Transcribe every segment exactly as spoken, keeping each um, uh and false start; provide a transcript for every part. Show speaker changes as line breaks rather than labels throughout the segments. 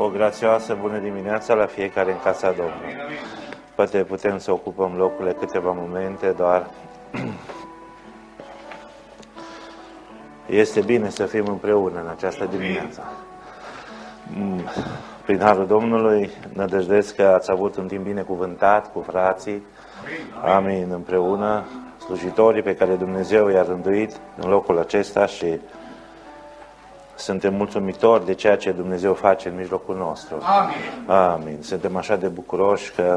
O grațioasă bună dimineața la fiecare în casa Domnului. Poate putem să ocupăm locurile câteva momente, doar este bine să fim împreună în această dimineață. Prin harul Domnului, nădăjduiesc că ați avut un timp binecuvântat cu frații. Amin, împreună, slujitorii pe care Dumnezeu i-a rânduit în locul acesta și suntem mulțumitori de ceea ce Dumnezeu face în mijlocul nostru.
Amin.
Amin. Suntem așa de bucuroși că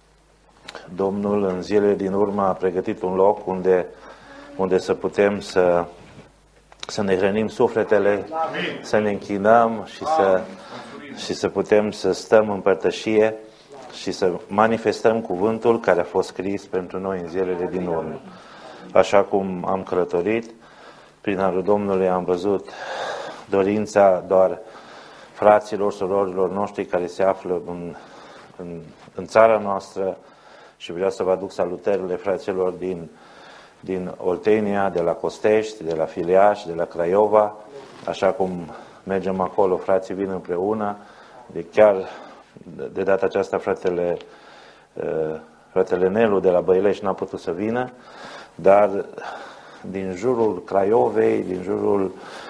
Domnul în zilele din urmă a pregătit un loc unde, unde să putem să, să ne hrănim sufletele,
Amin.
Să ne închinăm și să, și să putem să stăm în părtășie și să manifestăm cuvântul care a fost scris pentru noi în zilele din urmă. Așa cum am călătorit, prin harul Domnului am văzut dorința doar fraților, surorilor noștri care se află în, în, în țara noastră și vreau să vă aduc salutările fraților din, din Oltenia, de la Costești, de la Filiaș, de la Craiova. Așa cum mergem acolo, frații vin împreună. De chiar de data aceasta fratele, fratele Nelu de la Băilești n-a putut să vină, dar din jurul Craiovei, din jurul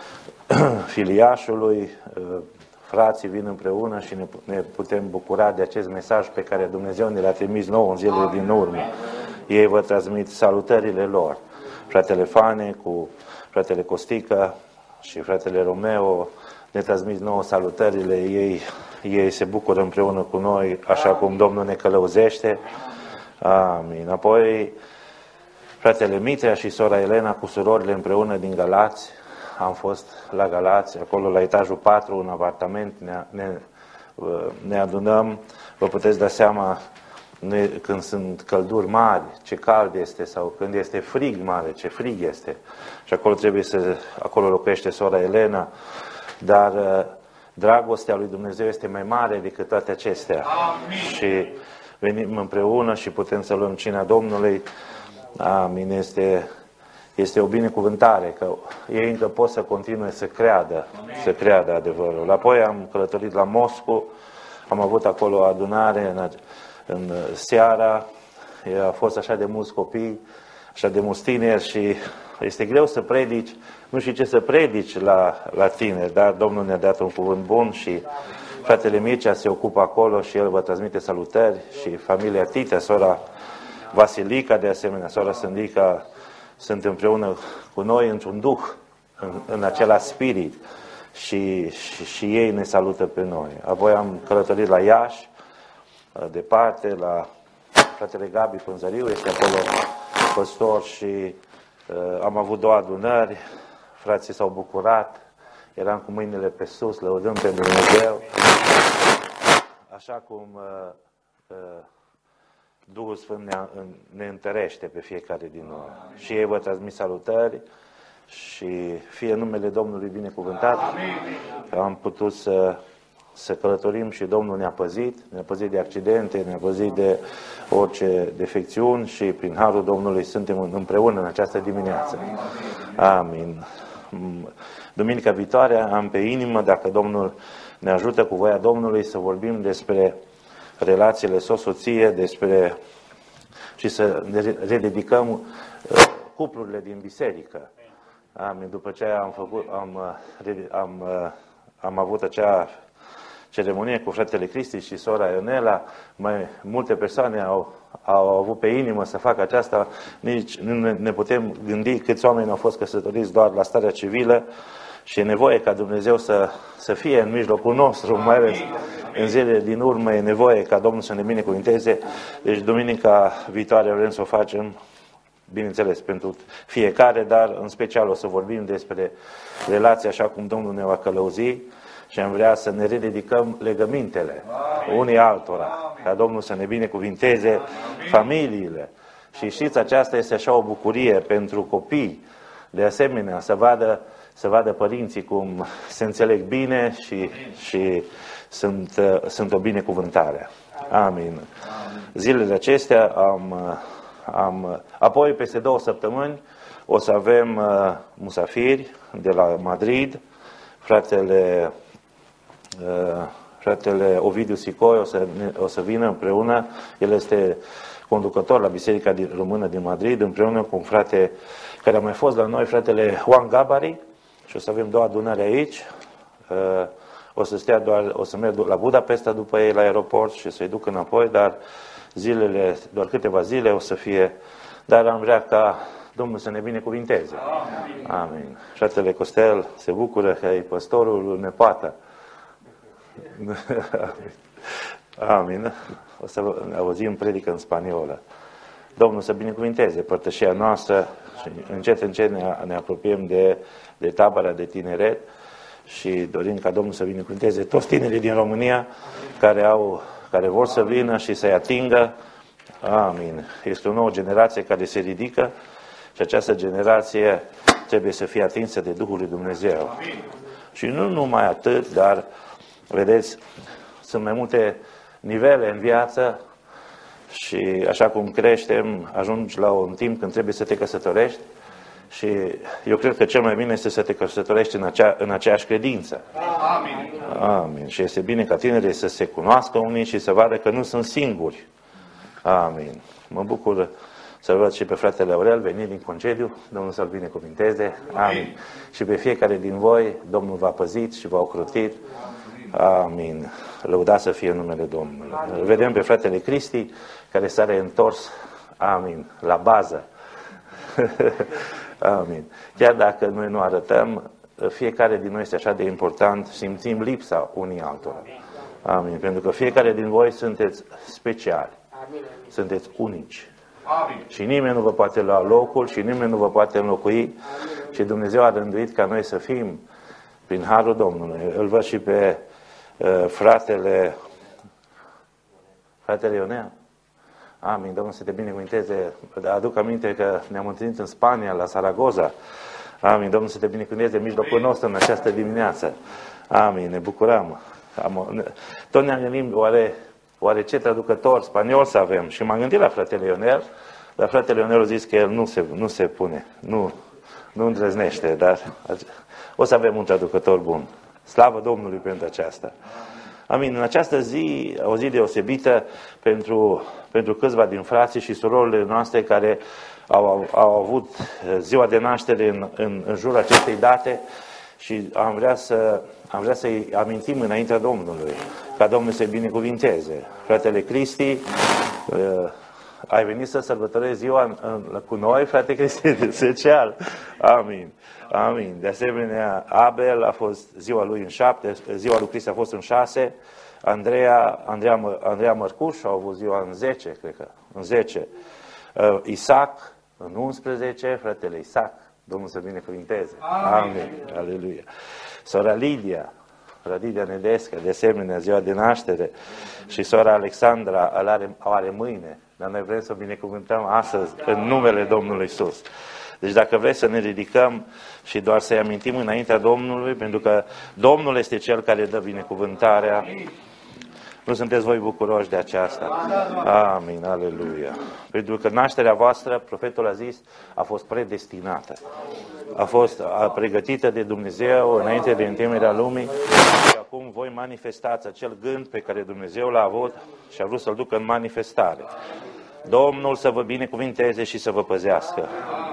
Filiașului, frații vin împreună și ne, ne putem bucura de acest mesaj pe care Dumnezeu ne l-a trimis nouă în zilele din urmă. Ei vă transmit salutările lor. Fratele Fane cu fratele Costică și fratele Romeo ne transmit nouă salutările. Ei, ei se bucură împreună cu noi, așa cum Domnul ne călăuzește. Amin. Apoi fratele Mitrea și sora Elena cu surorile împreună din Galați. Am fost la Galați, acolo la etajul patru, în apartament, ne, ne, ne adunăm. Vă puteți da seama ne, când sunt călduri mari, ce cald este, sau când este frig mare, ce frig este. Și acolo trebuie să, acolo locuiește sora Elena, dar dragostea lui Dumnezeu este mai mare decât toate acestea.
Amin.
Și venim împreună și putem să luăm cina Domnului. Amin, este... Este o binecuvântare că ei încă pot să continue să creadă, să creadă adevărul. Apoi am călătorit la Moscu, am avut acolo o adunare în, în seara, a fost așa de mulți copii, așa de mulți tineri și este greu să predici, nu știu ce să predici la, la tineri, dar Domnul ne-a dat un cuvânt bun și fratele Mircea se ocupă acolo și el vă transmite salutări și familia Titea, sora Vasilica, de asemenea, sora Sândica, sunt împreună cu noi într-un duh, în, în același spirit și, și, și ei ne salută pe noi. Apoi am călătorit la Iași, departe, la fratele Gabi Pânzăriu, este acolo păstor și uh, am avut două adunări, frații s-au bucurat, eram cu mâinile pe sus, lăudăm pe Dumnezeu, așa cum uh, uh, Duhul Sfânt ne, ne întărește pe fiecare din noi. Și ei vă transmit salutări și fie numele Domnului binecuvântat. Că am putut să, să călătorim și Domnul ne-a păzit, ne-a păzit de accidente, ne-a păzit de orice defecțiuni și prin harul Domnului suntem împreună în această dimineață. Amin. Duminica viitoare am pe inimă, dacă Domnul ne ajută cu voia Domnului, să vorbim despre relațiile soț-soție, despre și să ne rededicăm cuplurile din biserică. Amin. După ce am făcut, am, am, am avut acea ceremonie cu fratele Cristi și sora Ionela, mai multe persoane au, au avut pe inimă să facă aceasta, nici nu ne putem gândi câți oameni au fost căsătoriți doar la starea civilă și e nevoie ca Dumnezeu să, să fie în mijlocul nostru, mai ales în zilele din urmă e nevoie ca Domnul să ne binecuvinteze. Deci duminica viitoare vrem să o facem, bineînțeles, pentru fiecare, dar în special o să vorbim despre relații așa cum Domnul ne va călăuzi și am vrea să ne rededicăm legămintele unii altora, ca Domnul să ne binecuvinteze familiile. Și știți, aceasta este așa o bucurie pentru copii, de asemenea, să vadă, să vadă părinții cum se înțeleg bine și, și sunt, sunt o binecuvântare. Amin. Zilele acestea am, am... Apoi, peste două săptămâni, o să avem uh, musafiri de la Madrid, fratele uh, fratele Ovidiu Sicoi o să, o să vină împreună. El este conducător la Biserica din, Română din Madrid, împreună cu un frate care a mai fost la noi, fratele Juan Gabari, și o să avem două adunări aici. O să stea doar, o să merg la Budapesta după ei la aeroport și să-i duc înapoi, dar zilele, doar câteva zile o să fie, dar am vrea ca Domnul să ne binecuvinteze. Amin. Fratele Costel se bucură că e păstorul nepoată. Amin. O să auzim predică în spaniolă. Domnul să binecuvinteze părtășia noastră și încet, încet ne, ne apropiem de, de tabăra de tineret și dorim ca Domnul să binecuvinteze toți tinerii din România care, au, care vor să vină și să-i atingă. Amin. Este o nouă generație care se ridică și această generație trebuie să fie atinsă de Duhul lui Dumnezeu. Amin. Și nu numai atât, dar, vedeți, sunt mai multe nivele în viață și așa cum creștem, ajungi la un timp când trebuie să te căsătorești și eu cred că cel mai bine este să te căsătorești în, acea, în aceeași credință. Amin. Amin. Și este bine ca tinerii să se cunoască unii și să vadă că nu sunt singuri. Amin. Mă bucur să-l văd și pe fratele Aurel, venit din concediu, Domnul să-l binecuvinteze. Amin. Și pe fiecare din voi, Domnul v-a păzit și v-a ocrotit. Amin. Lăudați să fie numele Domnului. Îl vedem pe fratele Cristi, care s-a reîntors, amin, la bază. Amin. Chiar dacă noi nu arătăm, fiecare din noi este așa de important, simțim lipsa unii altora. Amin. Pentru că fiecare din voi sunteți speciali. Sunteți unici. Amin. Și nimeni nu vă poate lua locul și nimeni nu vă poate înlocui. Amin. Și Dumnezeu a rânduit ca noi să fim prin harul Domnului. Îl văd și pe uh, fratele fratele Ionea. Amin. Domnul să te binecuvinteze. Aduc aminte că ne-am întâlnit în Spania, la Zaragoza. Amin. Domnul să te binecuvinteze în mijlocul nostru în această dimineață. Amin. Ne bucurăm. Am, tot ne-am gândit, oare, oare ce traducător spaniol să avem? Și m-am gândit la fratele Ionel, dar fratele Ionel a zis că el nu se, nu se pune, nu, nu îndrăznește, dar o să avem un traducător bun. Slavă Domnului pentru aceasta. Amin. În această zi, o zi deosebită pentru, pentru câțiva din frații și surorile noastre care au, au avut ziua de naștere în, în, în jurul acestei date și am vrea să am vrea să-i amintim înaintea Domnului, ca Domnul să-i binecuvinteze. Fratele Cristi, uh, ai venit să sărbătorezi ziua în, în, cu noi, frate Cristi, special. Amin. Amin. De asemenea, Abel a fost ziua lui în șapte, ziua lui Cristi a fost în șase, Andreea, Andreea, Andreea Mărcuș a avut ziua în zece, cred că, în zece. Uh, Isaac, în unsprezece, fratele Isaac, Domnul să binecuvinteze. Amin. Amin. Aleluia. Sora Lidia, sora Lidia Nedesca, de asemenea, ziua de naștere, și sora Alexandra îl are, o are mâine, dar noi vrem să o binecuvântăm astăzi în numele Domnului Iisus. Deci dacă vreți să ne ridicăm și doar să-i amintim înaintea Domnului, pentru că Domnul este Cel care dă binecuvântarea. Nu sunteți voi bucuroși de aceasta? Amin, aleluia. Pentru că nașterea voastră, profetul a zis, a fost predestinată. A fost pregătită de Dumnezeu înainte de întemeierea lumii și acum voi manifestați acel gând pe care Dumnezeu l-a avut și a vrut să-l ducă în manifestare. Domnul să vă binecuvinteze și să vă păzească.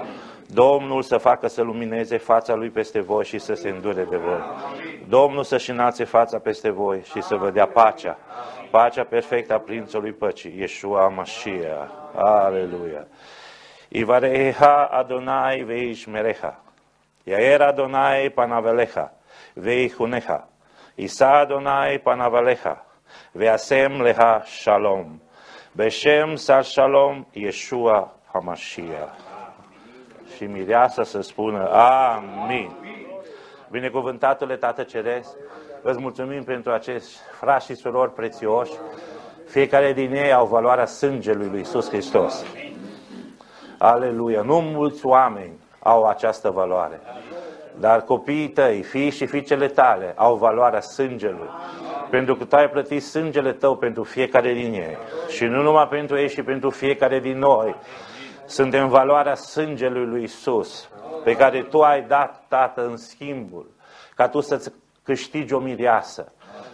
Domnul să facă să lumineze fața Lui peste voi și să se îndure de voi. Domnul să-și înalțe fața peste voi și să vă dea pacea. Pacea perfectă a Prințului Păcii, Yeshua Mashiach. Aleluia. Ivareha Adonai veishmerecha. Yair Adonai panavelecha. Veihunecha. Isa Adonai panavelecha. Veasem leha shalom. Beshem sar shalom Yeshua HaMashiach. Și mireasa să spună amin. Binecuvântatule Tată Ceresc, îți mulțumim pentru acești frați și surori prețioși. Fiecare din ei au valoarea sângelui lui Iisus Hristos. Aleluia! Nu mulți oameni au această valoare. Dar copiii tăi, fii și fiicele tale, au valoarea sângelui. Pentru că tu ai plătit sângele tău pentru fiecare din ei. Și nu numai pentru ei, și pentru fiecare din noi. Suntem valoarea sângelui lui Iisus, pe care tu ai dat, Tată, în schimbul, ca tu să-ți câștigi o mireasă,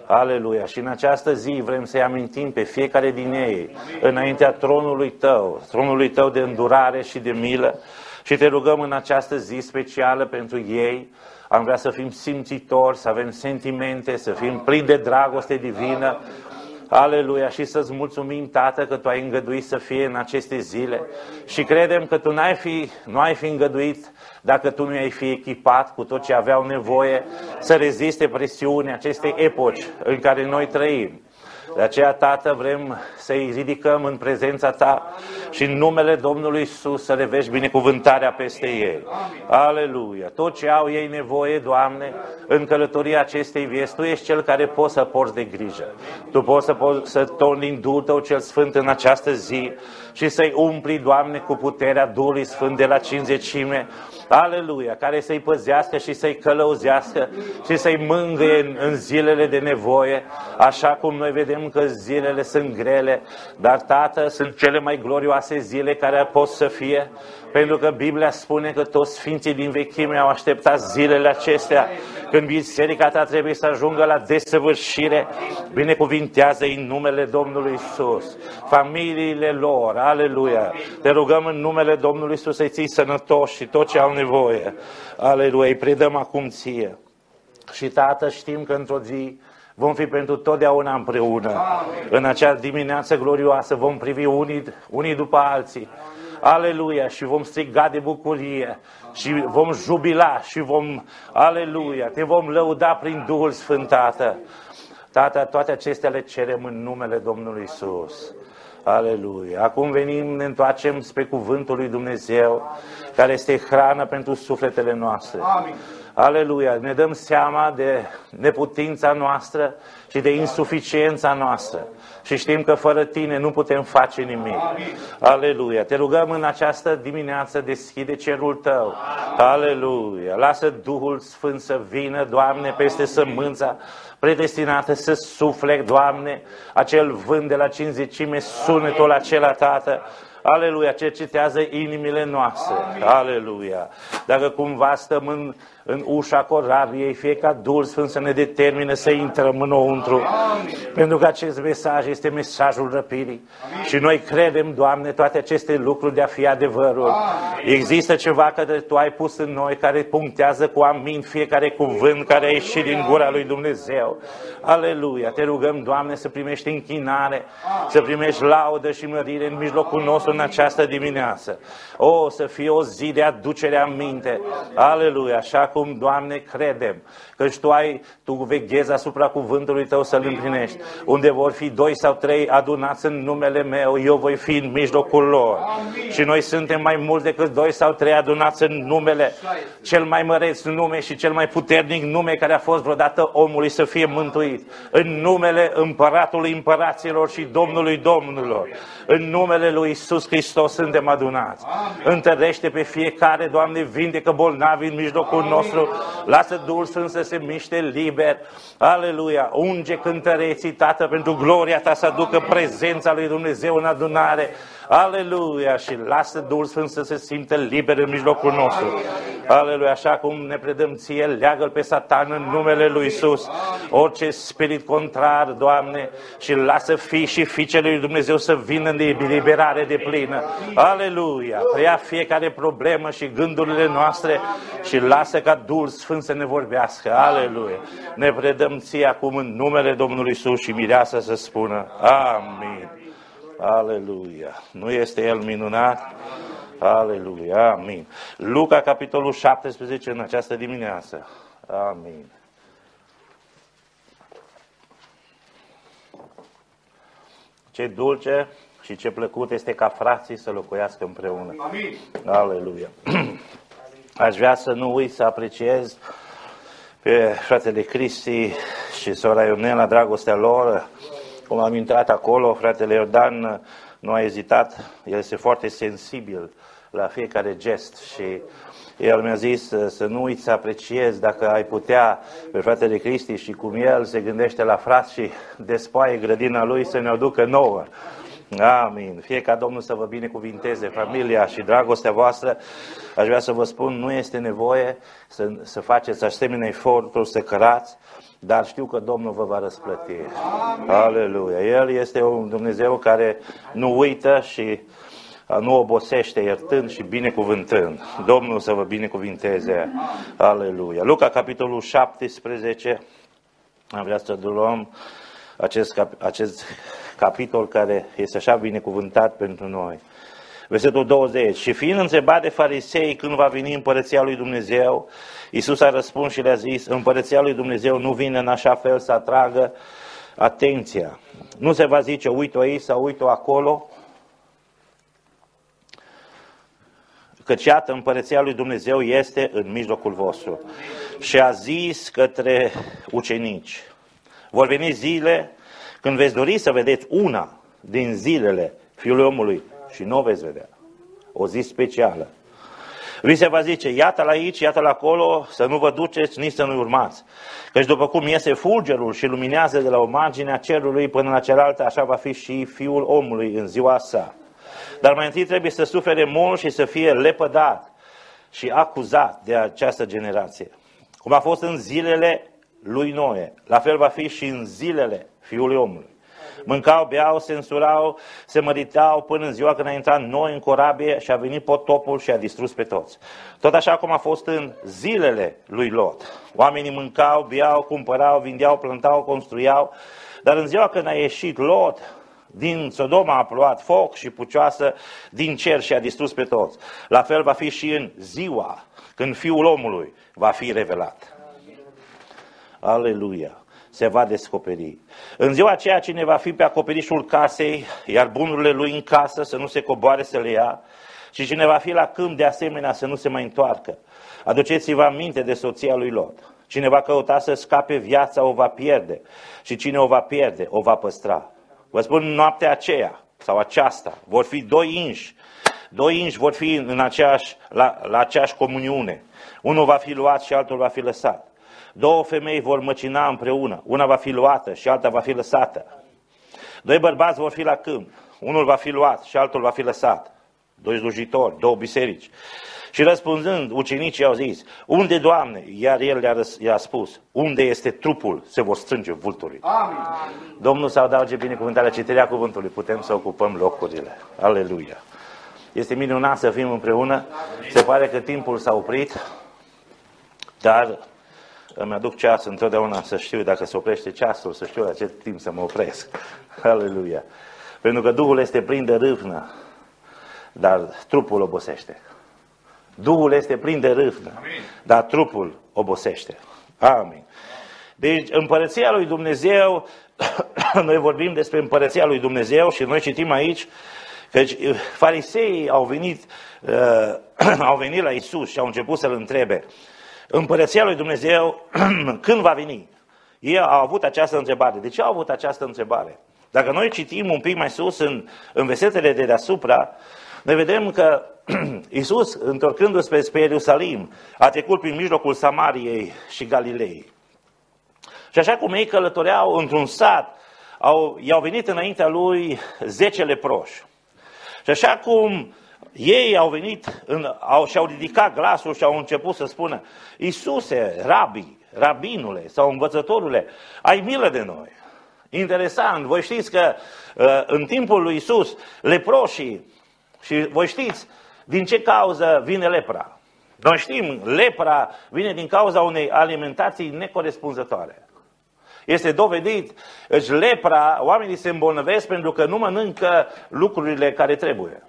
Aleluia! Și în această zi vrem să-i amintim pe fiecare din ei înaintea tronului Tău, tronului Tău de îndurare și de milă. Și Te rugăm în această zi specială pentru ei. Am vrea să fim simțitori, să avem sentimente, să fim plini de dragoste divină. Aleluia! Și să-ți mulțumim, Tată, că Tu ai îngăduit să fie în aceste zile. Și credem că Tu n-ai fi, nu ai fi îngăduit dacă Tu nu i-ai fi echipat cu tot ce aveau nevoie să reziste presiunea acestei epoci în care noi trăim. De aceea, Tată, vrem să-i ridicăm în prezența Ta și în numele Domnului Iisus să revești binecuvântarea peste ei. Aleluia! Tot ce au ei nevoie, Doamne, în călătoria acestei vieți, Tu ești Cel care poți să porți de grijă. Tu poți să, poți să torni din Duhul Tău cel Sfânt în această zi și să-i umpli, Doamne, cu puterea Duhului Sfânt de la cincizecime. Aleluia! Care să-i păzească și să-i călăuzească și să-i mângâie în, în zilele de nevoie, așa cum noi vedem că zilele sunt grele, dar, Tată, sunt cele mai glorioase zile care pot să fie, pentru că Biblia spune că toți sfinții din vechime au așteptat zilele acestea, când biserica Ta trebuie să ajungă la desăvârșire. Binecuvintează-i în numele Domnului Iisus, familiile lor, aleluia! Te rugăm în numele Domnului Iisus să-i ții sănătoși și tot ce au nevoie, aleluia! Îi predăm acum Ție. Și, Tată, știm că într-o zi vom fi pentru totdeauna împreună. În acea dimineață glorioasă vom privi unii, unii după alții. Aleluia! Și vom striga de bucurie și vom jubila și vom, aleluia, Te vom lăuda prin Duhul Sfânt, Tată. Tată, toate acestea le cerem în numele Domnului Iisus. Aleluia! Acum venim, ne întoarcem spre cuvântul lui Dumnezeu, care este hrană pentru sufletele noastre. Amin. Aleluia! Ne dăm seama de neputința noastră și de insuficiența noastră. Și știm că fără Tine nu putem face nimic. Aleluia! Te rugăm în această dimineață, deschide cerul Tău. Aleluia! Lasă Duhul Sfânt să vină, Doamne, peste sămânța predestinată să sufle, Doamne, acel vânt de la cincizecime, sunetul acela, Tată. Aleluia, cercetează inimile noastre. Aleluia. Dacă cumva stăm în, în ușa corabiei, fie ca Duhul Sfânt să ne determine să intrăm înăuntru. Pentru că acest mesaj este mesajul răpirii. Și noi credem, Doamne, toate aceste lucruri de a fi adevărul. Există ceva care Tu ai pus în noi, care punctează cu amin fiecare cuvânt care a ieșit din gura lui Dumnezeu. Aleluia. Te rugăm, Doamne, să primești închinare, să primești laudă și mărire în mijlocul nostru în această dimineață. O, să fie o zi de aducere aminte. Aleluia. Așa cum, Doamne, credem că Tu ai, Tu veghezi asupra cuvântului Tău să-l împlinești. Unde vor fi doi sau trei adunați în numele meu, eu voi fi în mijlocul lor. Amin. Și noi suntem mai mulți decât doi sau trei adunați în numele, cel mai măreț nume și cel mai puternic nume care a fost vreodată omului să fie mântuit. În numele Împăratului Împăraților și Domnului Domnilor. În numele lui Iisus Hristos suntem adunați. Amin. Întărește pe fiecare, Doamne, vindecă bolnavi în mijlocul Amin. Nostru. Lasă Duhul Sfânt să se miște liber. Aleluia. Unge cântăreții, Tată, pentru gloria Ta să aducă prezența lui Dumnezeu în adunare. Aleluia. Și lasă Duhul Sfânt să se simtă liber în mijlocul nostru. Aleluia. Așa cum ne predăm Ție, leagă-L pe Satan în numele lui Iisus. Orice spirit contrar, Doamne, și lasă fii și fiicele lui Dumnezeu să vină în eliberare de plină. Aleluia. Preia fiecare problemă și gândurile noastre și lasă ca Duhul Sfânt să ne vorbească. Aleluia. Ne predăm Ție acum în numele Domnului Iisus și mireasa să spună Amin. Aleluia. Nu este El minunat? Aleluia. Amin. Luca, capitolul șaptesprezece, în această dimineață. Amin. Ce dulce și ce plăcut este ca frații să locuiască împreună. Amin. Aleluia. Aș vrea să nu uit să apreciez pe fratele Cristi și sora Ionela, dragostea lor. Cum am intrat acolo, fratele Iordan nu a ezitat, el este foarte sensibil la fiecare gest și el mi-a zis să nu uiți să apreciezi dacă ai putea pe fratele Cristi și cum el se gândește la frați și despoaie grădina lui să ne o ducă nouă. Amin. Fie ca Domnul să vă binecuvinteze familia și dragostea voastră. Aș vrea să vă spun, nu este nevoie să, să faceți asemenea eforturi, să cărați, dar știu că Domnul vă va răsplăti. Amin. Aleluia. El este un Dumnezeu care nu uită și nu obosește, iertând și binecuvântând. Domnul să vă binecuvinteze. Aleluia. Luca, capitolul șaptesprezece. Am vrea să luăm acest, cap, acest capitol care este așa binecuvântat pentru noi. Versetul douăzeci. Și fiind întrebat de farisei când va veni împărăția lui Dumnezeu, Iisus a răspuns și le-a zis, împărăția lui Dumnezeu nu vine în așa fel să atragă atenția. Nu se va zice, uite-o aici sau uite-o acolo, căci iată, împărăția lui Dumnezeu este în mijlocul vostru. Și a zis către ucenici, vor veni zile când veți dori să vedeți una din zilele Fiului Omului și nu o veți vedea. O zi specială. Vi se va zice, iată-l aici, iată-l acolo, să nu vă duceți, nici să nu urmați. Căci după cum iese fulgerul și luminează de la o margine a cerului până la cealaltă, așa va fi și Fiul Omului în ziua sa. Dar mai întâi trebuie să sufere mult și să fie lepădat și acuzat de această generație. Cum a fost în zilele lui Noe, la fel va fi și în zilele Fiului Omului. Mâncau, beau, se însurau, se măritau până în ziua când a intrat Noe în corabie și a venit potopul și a distrus pe toți. Tot așa cum a fost în zilele lui Lot. Oamenii mâncau, beau, cumpărau, vindeau, plantau, construiau, dar în ziua când a ieșit Lot, din Sodoma a plouat foc și pucioasă din cer și a distrus pe toți. La fel va fi și în ziua când Fiul Omului va fi revelat. Aleluia! Se va descoperi. În ziua aceea cine va fi pe acoperișul casei, iar bunurile lui în casă să nu se coboare să le ia, și cine va fi la câmp de asemenea să nu se mai întoarcă. Aduceți-vă aminte de soția lui Lot. Cine va căuta să scape viața o va pierde și cine o va pierde o va păstra. Vă spun, noaptea aceea sau aceasta vor fi doi inși. Doi inși vor fi în aceeași, la, la aceeași comuniune. Unul va fi luat și altul va fi lăsat. Două femei vor măcina împreună. Una va fi luată și alta va fi lăsată. Doi bărbați vor fi la câmp. Unul va fi luat și altul va fi lăsat. Doi slujitori, două biserici. Și răspunzând, ucenicii au zis, unde, Doamne? Iar el le-a, răs- le-a spus, unde este trupul, se vor strânge vulturii. Amin. Domnul să adauge binecuvântarea, citirea cuvântului, putem să ocupăm locurile. Aleluia! Este minunat să fim împreună. Se pare că timpul s-a oprit, dar îmi aduc ceas întotdeauna să știu, dacă se oprește ceasul, să știu la ce timp să mă opresc. Aleluia! Pentru că Duhul este plin de râvnă, dar trupul obosește. Duhul este plin de râvnă, dar trupul obosește. Amin. Deci împărăția lui Dumnezeu, noi vorbim despre împărăția lui Dumnezeu și noi citim aici că fariseii au venit, uh, au venit la Iisus și au început să-L întrebe, împărăția lui Dumnezeu când va veni? Ei au avut această întrebare. De ce au avut această întrebare? Dacă noi citim un pic mai sus în, în versetele de deasupra, noi vedem că Iisus, întorcându-se spre Ierusalim, a trecut prin mijlocul Samariei și Galilei. Și așa cum ei călătoreau într-un sat, au, i-au venit înaintea lui zece leproși. Și așa cum ei au venit, în, au, și-au ridicat glasul și au început să spună, Iisuse, rabi, rabinule sau învățătorule, ai milă de noi. Interesant, voi știți că în timpul lui Iisus, leproșii, și voi știți din ce cauză vine lepra. Noi știm, lepra vine din cauza unei alimentații necorespunzătoare. Este dovedit, deci lepra, oamenii se îmbolnăvesc pentru că nu mănâncă lucrurile care trebuie.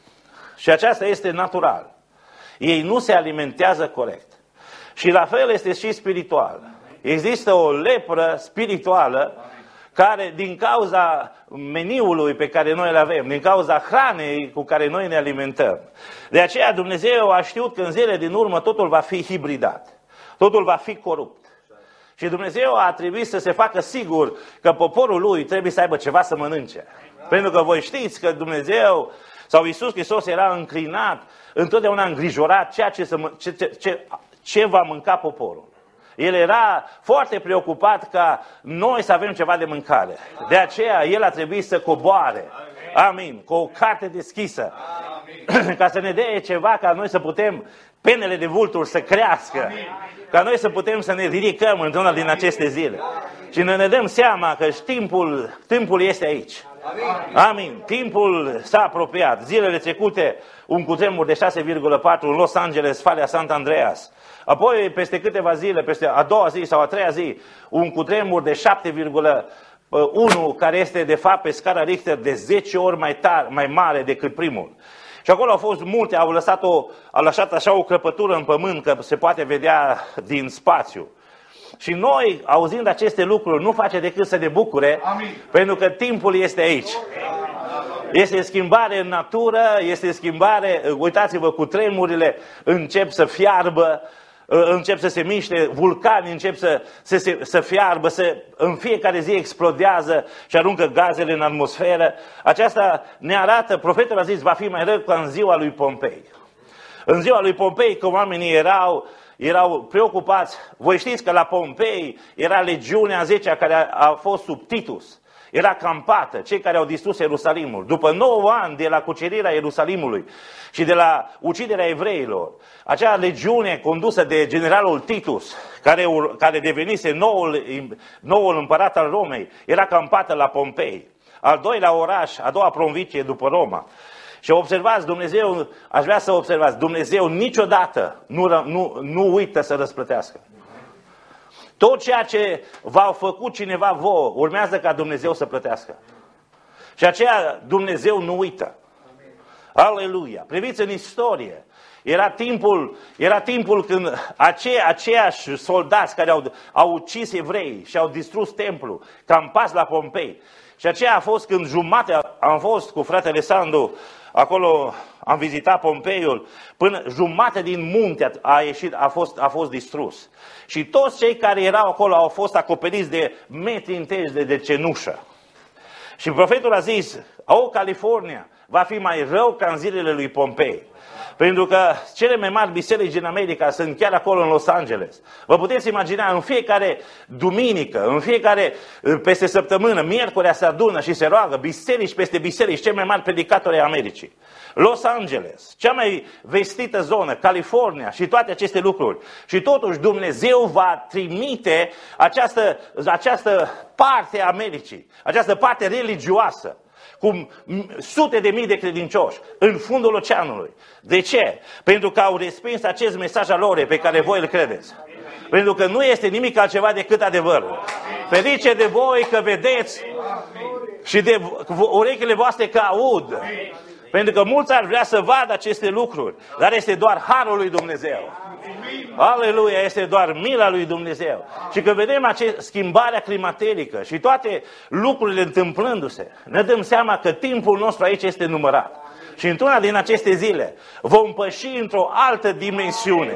Și aceasta este natural. Ei nu se alimentează corect. Și la fel este și spiritual. Există o lepră spirituală care din cauza meniului pe care noi îl avem, din cauza hranei cu care noi ne alimentăm. De aceea Dumnezeu a știut că în zilele din urmă totul va fi hibridat, totul va fi corupt. Și Dumnezeu a trebuit să se facă sigur că poporul lui trebuie să aibă ceva să mănânce. Pentru că voi știți că Dumnezeu sau Iisus Hristos era înclinat, întotdeauna îngrijorat ceea ce, să, ce, ce, ce, ce va mânca poporul. El era foarte preocupat ca noi să avem ceva de mâncare. De aceea el a trebuit să coboare Amin. Cu o carte deschisă. Amin. Ca să ne dea ceva ca noi să putem, penele de vulturi să crească. Amin. Ca noi să putem să ne ridicăm într-una din aceste zile. Și ne, ne dăm seama că timpul, timpul este aici. Amin. Amin. Timpul s-a apropiat. Zilele trecute, un cutremur de șase virgulă patru în Los Angeles, Valea Sant Andreas. Apoi, peste câteva zile, peste a doua zi sau a treia zi, un cutremur de șapte virgulă unu, care este de fapt pe scara Richter de zece ori mai, tar, mai mare decât primul. Și acolo au fost multe, au lăsat, o, au lăsat așa o crăpătură în pământ, că se poate vedea din spațiu. Și noi, auzind aceste lucruri, nu face decât să ne bucure, Amin. Pentru că timpul este aici. Este schimbare în natură, este schimbare, uitați-vă, cu tremurile încep să fiarbă, încep să se miște, vulcani încep să, să, se, să fiarbă, să, în fiecare zi explodează și aruncă gazele în atmosferă. Aceasta ne arată, profetul a zis, va fi mai rău ca în ziua lui Pompei. În ziua lui Pompei, că oamenii erau, erau preocupați, voi știți că la Pompei era legiunea a zecea care a, a fost sub Titus. Era campată, cei care au distrus Ierusalimul. După nouă ani de la cucerirea Ierusalimului și de la uciderea evreilor, acea legiune condusă de generalul Titus, care, care devenise noul, noul împărat al Romei, era campată la Pompei. Al doilea oraș, a doua provincie după Roma. Și observați, Dumnezeu, aș vrea să observați, Dumnezeu niciodată nu, nu, nu uită să răsplătească. Tot ceea ce v-a făcut cineva vouă, urmează ca Dumnezeu să plătească. Și aceea Dumnezeu nu uită. Aleluia! Priviți în istorie. Era timpul, era timpul când aceia, aceiași soldați care au, au ucis evrei și au distrus templul, campați la Pompei. Și aceea a fost când jumate, am fost cu fratele Sandu, acolo am vizitat Pompeiul, până jumate din munte a, ieșit, a, fost, a fost distrus. Și toți cei care erau acolo au fost acoperiți de metri întregi de, de cenușă. Și profetul a zis, o, California va fi mai rău ca în zilele lui Pompei. Pentru că cele mai mari biserici din America sunt chiar acolo în Los Angeles. Vă puteți imagina, în fiecare duminică, în fiecare, peste săptămână, miercurea se adună și se roagă, biserici peste biserici, cei mai mari predicatori ai Americii. Los Angeles, cea mai vestită zonă, California și toate aceste lucruri. Și totuși Dumnezeu va trimite această, această parte a Americii, această parte religioasă, cu sute de mii de credincioși în fundul oceanului. De ce? Pentru că au respins acest mesaj al lor pe care voi îl credeți. Pentru că nu este nimic altceva decât adevărul. Ferice de voi că vedeți și de urechile voastre că aud. Pentru că mulți ar vrea să vadă aceste lucruri, dar este doar harul lui Dumnezeu. Aleluia, este doar mila lui Dumnezeu. Și când vedem acest, schimbarea climaterică și toate lucrurile întâmplându-se, ne dăm seama că timpul nostru aici este numărat. Și într-una din aceste zile vom păși într-o altă dimensiune.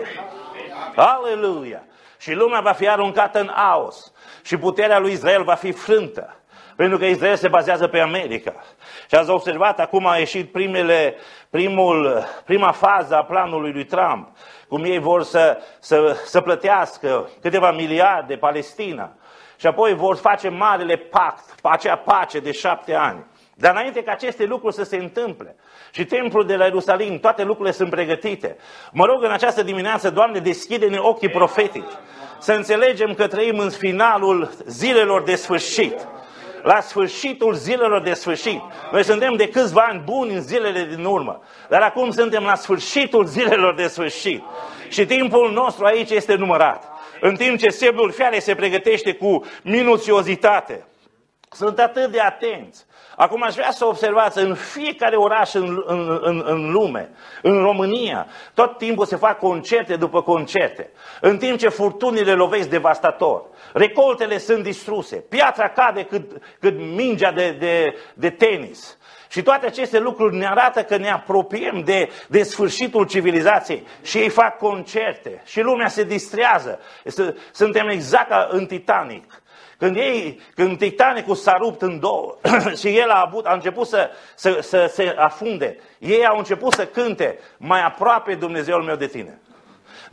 Aleluia! Și lumea va fi aruncată în aos și puterea lui Israel va fi frântă. Pentru că Israel se bazează pe America. Și ați observat, acum a ieșit primele, primul, prima fază a planului lui Trump, cum ei vor să, să, să plătească câteva miliarde Palestina. Și apoi vor face marele pact, acea pace de șapte ani. Dar înainte ca aceste lucruri să se întâmple, și templul de la Ierusalim, toate lucrurile sunt pregătite. Mă rog în această dimineață, Doamne, deschide-ne ochii profetici, să înțelegem că trăim în finalul zilelor de sfârșit. La sfârșitul zilelor de sfârșit. Noi suntem de câțiva ani buni în zilele din urmă, dar acum suntem la sfârșitul zilelor de sfârșit. Și timpul nostru aici este numărat. În timp ce semnul fiarei se pregătește cu minuțiozitate. Sunt atât de atenți. Acum aș vrea să observați, în fiecare oraș în, în, în, în lume, în România, tot timpul se fac concerte după concerte. În timp ce furtunile lovesc devastator, recoltele sunt distruse, piatra cade cât, cât mingea de, de, de tenis. Și toate aceste lucruri ne arată că ne apropiem de, de sfârșitul civilizației. Și ei fac concerte și lumea se distrează. Suntem exact ca în Titanic. Când, ei, când Titanicul s-a rupt în două și el a, avut, a început să, să, să se afunde, ei au început să cânte mai aproape Dumnezeul meu de tine.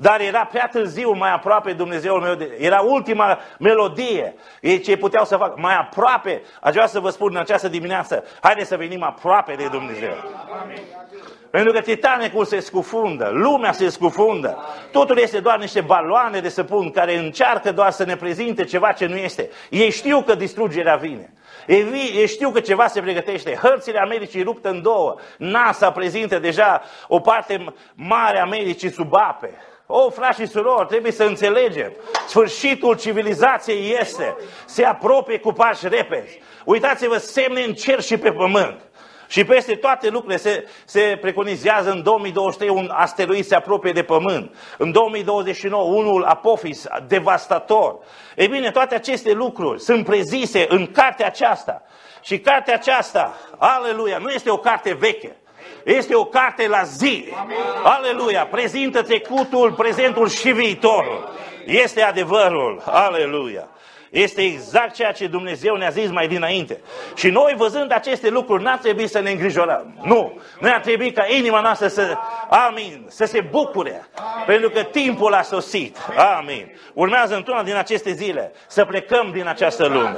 dar era prea târziu mai aproape Dumnezeul meu. De... Era ultima melodie. Ei ce puteau să facă mai aproape. Aș vrea să vă spun în această dimineață, haideți să venim aproape de Dumnezeu. Amin. Pentru că Titanicul se scufundă, lumea se scufundă. Totul este doar niște baloane de săpun care încearcă doar să ne prezinte ceva ce nu este. Ei știu că distrugerea vine. Ei știu că ceva se pregătește. Hărțile Americii ruptă în două. NASA prezintă deja o parte mare a Americii sub ape. O, frați și surori, trebuie să înțelegem. Sfârșitul civilizației este. Se apropie cu pași repezi. Uitați-vă, semne în cer și pe pământ. Și peste toate lucrurile se, se preconizează în două mii douăzeci și trei un asteroid se apropie de Pământ. În două mii douăzeci și nouă unul Apophis, devastator. Ei bine, toate aceste lucruri sunt prezise în cartea aceasta. Și cartea aceasta, aleluia, nu este o carte veche. Este o carte la zi. Aleluia, prezintă trecutul, prezentul și viitorul. Este adevărul. Aleluia. Este exact ceea ce Dumnezeu ne-a zis mai dinainte. Și noi, văzând aceste lucruri, n-ar trebui să ne îngrijorăm. Nu. Noi ar trebui ca inima noastră să, amin, să se bucure. Pentru că timpul a sosit. Amin. Urmează într-una din aceste zile să plecăm din această lume.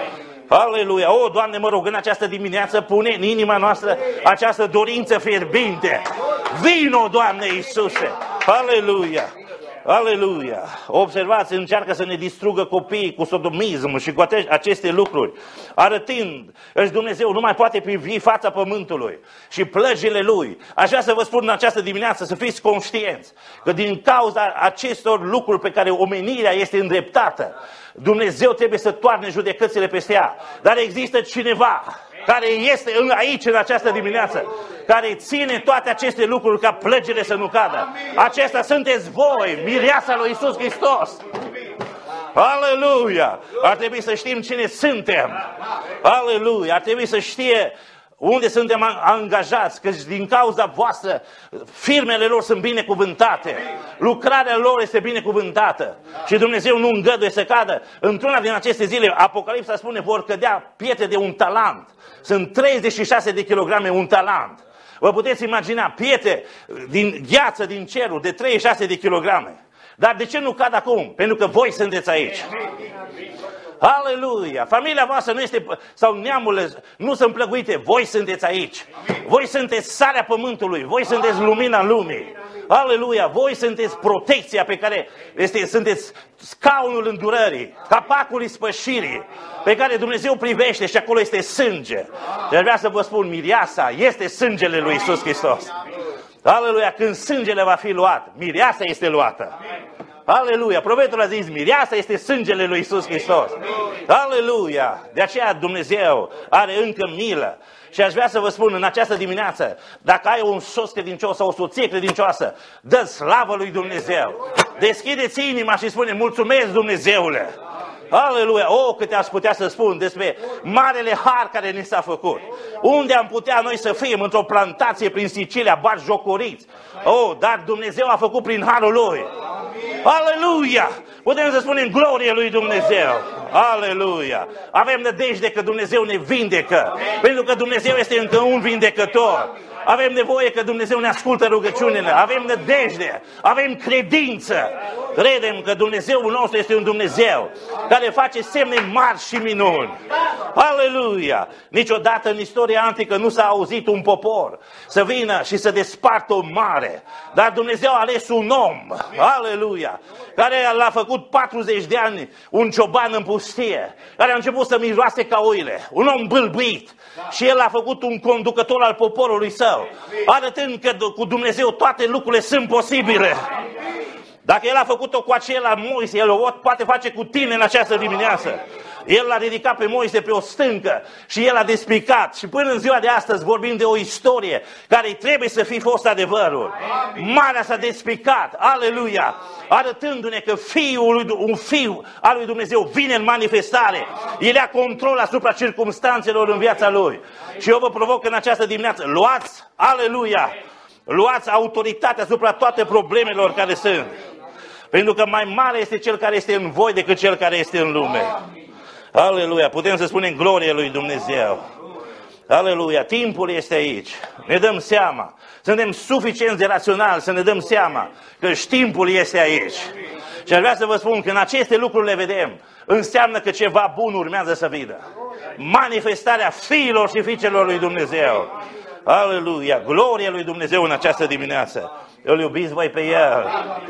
Aleluia! O, Doamne, mă rog, în această dimineață pune în inima noastră această dorință fierbinte. Vino, Doamne Iisuse! Aleluia! Aleluia! Observați, încearcă să ne distrugă copiii cu sodomism și cu aceste lucruri, arătând că Dumnezeu nu mai poate privi fața pământului și plăgile Lui. Aș vrea să vă spun în această dimineață să fiți conștienți că din cauza acestor lucruri pe care omenirea este îndreptată, Dumnezeu trebuie să toarne judecățile peste ea. Dar există cineva care este aici în această dimineață, care ține toate aceste lucruri ca plăgile să nu cadă. Acesta sunteți voi, mireasa lui Iisus Hristos. Aleluia! Ar trebui să știm cine suntem. Aleluia! Ar trebui să știe unde suntem angajați, că din cauza voastră firmele lor sunt binecuvântate. Lucrarea lor este binecuvântată. Și Dumnezeu nu îngăduie să cadă. Într-una din aceste zile, Apocalipsa spune, vor cădea pietre de un talent. Sunt treizeci și șase de kilograme un talent. Vă puteți imagina pietre din gheață, din cerul, de treizeci și șase de kilograme. Dar de ce nu cad acum? Pentru că voi sunteți aici. Aleluia! Familia voastră nu este, sau neamurile nu sunt plăguite, voi sunteți aici. Voi sunteți sarea pământului, voi sunteți lumina lumii. Aleluia! Voi sunteți protecția pe care este, sunteți scaunul îndurării, capacul ispășirii, pe care Dumnezeu privește și acolo este sânge. Și vrea să vă spun, mireasa este sângele lui Iisus Hristos. Aleluia! Când sângele va fi luat, mireasa este luată. Aleluia! Profetul a zis, mireasa este sângele lui Iisus Hristos. Aleluia! De aceea Dumnezeu are încă milă. Și aș vrea să vă spun în această dimineață, dacă ai un soț credincios sau o soție credincioasă, dă slavă lui Dumnezeu. Deschideți inima și spune, mulțumesc Dumnezeule. Aleluia! O, câte aș putea să spun despre marele har care ni s-a făcut. Unde am putea noi să fim? Într-o plantație prin Sicilia, batjocoriți. Oh, dar Dumnezeu a făcut prin harul Lui. Aleluia! Putem să spunem glorie lui Dumnezeu. Aleluia! Avem nădejde că Dumnezeu ne vindecă. Pentru că Dumnezeu este încă un vindecător. Avem nevoie că Dumnezeu ne ascultă rugăciunile. Avem nădejde. Avem credință. Credem că Dumnezeul nostru este un Dumnezeu care face semne mari și minuni. Aleluia! Niciodată în istoria antică nu s-a auzit un popor să vină și să despartă o mare. Dar Dumnezeu a ales un om. Aleluia! Care l-a făcut patruzeci de ani un cioban în pustie. Care a început să miroase ca oile. Un om bâlbuit. Și el a făcut un conducător al poporului său. Arătând că cu Dumnezeu toate lucrurile sunt posibile. Dacă el a făcut-o cu acela Moise, el o poate face cu tine în această dimineață. El l-a ridicat pe Moise pe o stâncă și el a despicat. Și până în ziua de astăzi vorbim de o istorie care trebuie să fie fost adevărul. Marea s-a despicat, aleluia, arătându-ne că fiul, un fiu al lui Dumnezeu vine în manifestare. El ia control asupra circumstanțelor în viața lui. Și eu vă provoc în această dimineață, luați, aleluia, luați autoritatea asupra toate problemelor care sunt. Pentru că mai mare este cel care este în voi decât cel care este în lume. Aleluia! Putem să spunem glorie lui Dumnezeu. Aleluia, timpul este aici. Ne dăm seama. Suntem suficient de raționali să ne dăm seama că timpul este aici. Și aș vrea să vă spun că în aceste lucruri le vedem. Înseamnă că ceva bun urmează să vină. Manifestarea fiilor și fiicelor lui Dumnezeu. Aleluia, gloria lui Dumnezeu în această dimineață. Îl iubiți voi pe El.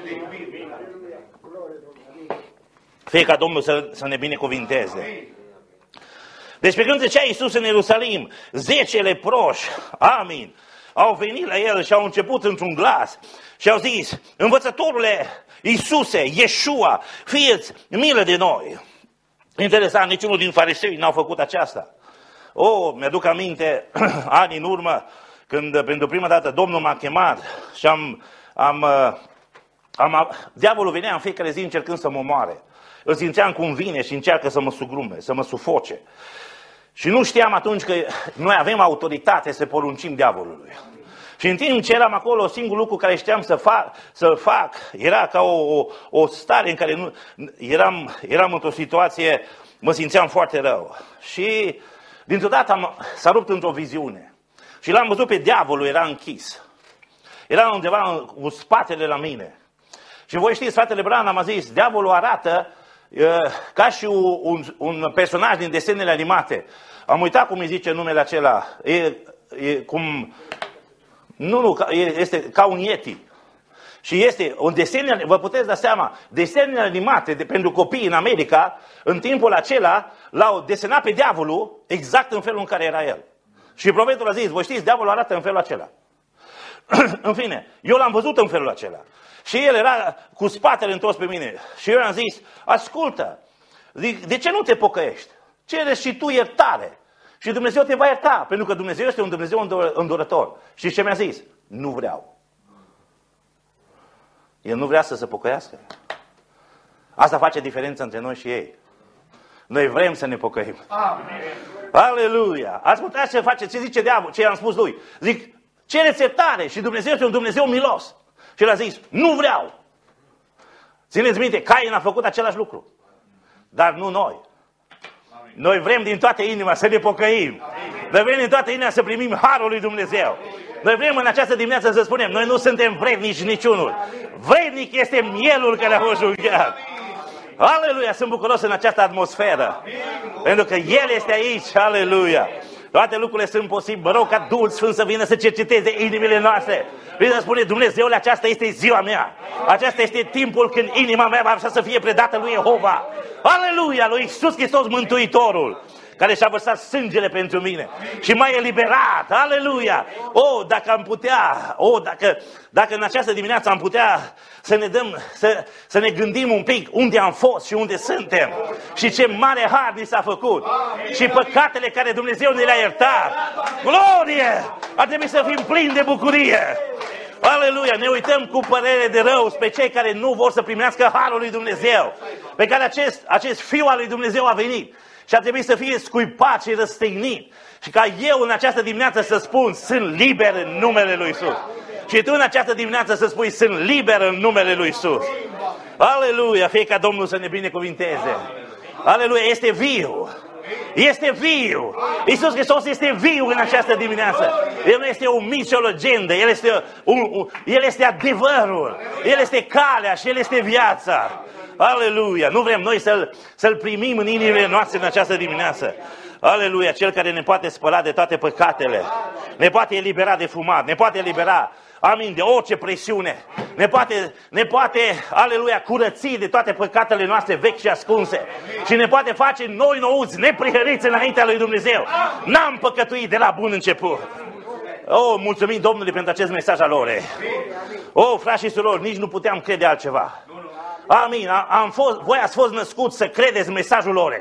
Fie ca Domnul să, să ne binecuvinteze. Deci pe când zicea Iisus în Ierusalim, zece leproși, amin, au venit la El și au început într-un glas și au zis, învățătorule Iisuse, Iesua, fie-ți milă de noi. Interesant, niciunul din farisei n-au făcut aceasta. Oh, mi-aduc aminte, ani în urmă, când pentru prima dată Domnul m-a chemat și am, am, am, diavolul venea în fiecare zi încercând să mă omoare. Îl simțeam cum vine și încearcă să mă sugrume, să mă sufoce. Și nu știam atunci că noi avem autoritate să poruncim diavolului. Și în timp ce eram acolo, singurul lucru care știam să fac, să fac era ca o, o, o stare în care nu, eram, eram într-o situație, mă simțeam foarte rău. Și dintr-o dată am, s-a rupt într-o viziune. Și l-am văzut pe diavolul, era închis. Era undeva cu spatele la mine. Și voi știți, fratele Branham a zis, diavolul arată uh, ca și un, un personaj din desenele animate. Am uitat cum îi zice numele acela. E, e cum... Nu, nu, este ca un Yeti. Și este un desen, vă puteți da seama, desenele animate de, pentru copii în America, în timpul acela, l-au desenat pe diavolul exact în felul în care era el. Și profetul a zis, voi știți, diavolul arată în felul acela. În fine, eu l-am văzut în felul acela. Și el era cu spatele întors pe mine. Și eu am zis, ascultă, zic, de ce nu te pocăiești? Cere și tu iertare. Și Dumnezeu te va ierta, pentru că Dumnezeu este un Dumnezeu îndurător. Și ce mi-a zis? Nu vreau. El nu vrea să se pocăiască. Asta face diferența între noi și ei. Noi vrem să ne pocăim. Amin. Aleluia! Ați putea ce face, ce zice diavolul, ce i-am spus lui? Zic, cereți iertare și Dumnezeu este un Dumnezeu milos. Și el a zis, nu vreau. Țineți minte, Cain a făcut același lucru. Dar nu noi. Noi vrem din toată inima să ne pocăim. Noi vrem din toată inima să primim harul lui Dumnezeu. Noi vrem în această dimineață să spunem, noi nu suntem vrednici niciunul. Vrednic este mielul care a fost junghiat. Aleluia, sunt bucuros în această atmosferă. Pentru că El este aici, aleluia. Toate lucrurile sunt posibile. Mă rog ca Duhul Sfânt să vină să cerceteze inimile noastre. Vrei să spune, Dumnezeule, aceasta este ziua mea. Aceasta este timpul când inima mea va să fie predată lui Jehova. Aleluia, lui Iisus Hristos Mântuitorul, care și-a vărsat sângele pentru mine și m-a eliberat. Aleluia! Oh, dacă am putea, oh, dacă, dacă în această dimineață am putea să ne dăm, să, să ne gândim un pic unde am fost și unde suntem și ce mare har ni s-a făcut și păcatele care Dumnezeu ne le-a iertat. Glorie! Ar trebui să fim plini de bucurie. Aleluia! Ne uităm cu părere de rău spre cei care nu vor să primească harul lui Dumnezeu, pe care acest, acest Fiu al lui Dumnezeu a venit. Și ar trebui să fie scuipat și răstignit. Și ca eu în această dimineață să spun, sunt liber în numele lui Iisus. Și tu în această dimineață să spui, sunt liber în numele lui Iisus. Aleluia, fie ca Domnul să ne binecuvinteze. Aleluia, este viu. Este viu. Iisus Hristos este viu în această dimineață. El nu este un mit și o legendă. El este, un, un, El este adevărul. El este calea și El este viața. Aleluia! Nu vrem noi să-L, să-L primim în inimile noastre în această dimineață. Aleluia! Cel care ne poate spăla de toate păcatele, ne poate elibera de fumat, ne poate elibera, amin, de orice presiune, ne poate, ne poate, aleluia, curăți de toate păcatele noastre vechi și ascunse și ne poate face noi nouți, neprihăriți înaintea lui Dumnezeu. N-am păcătuit de la bun început. Oh, mulțumim Domnului pentru acest mesaj al lor. Oh, frați și surori, nici nu puteam crede altceva. Amin. Am fost, voi ați fost născuți să credeți mesajul lor.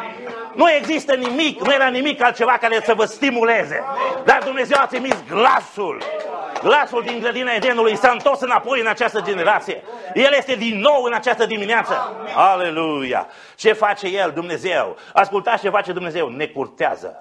Nu există nimic, nu era nimic altceva care să vă stimuleze. Dar Dumnezeu a trimis glasul. Glasul din grădina Edenului s-a întors înapoi în această generație. El este din nou în această dimineață. Aleluia! Ce face El, Dumnezeu? Ascultați ce face Dumnezeu. Ne curtează.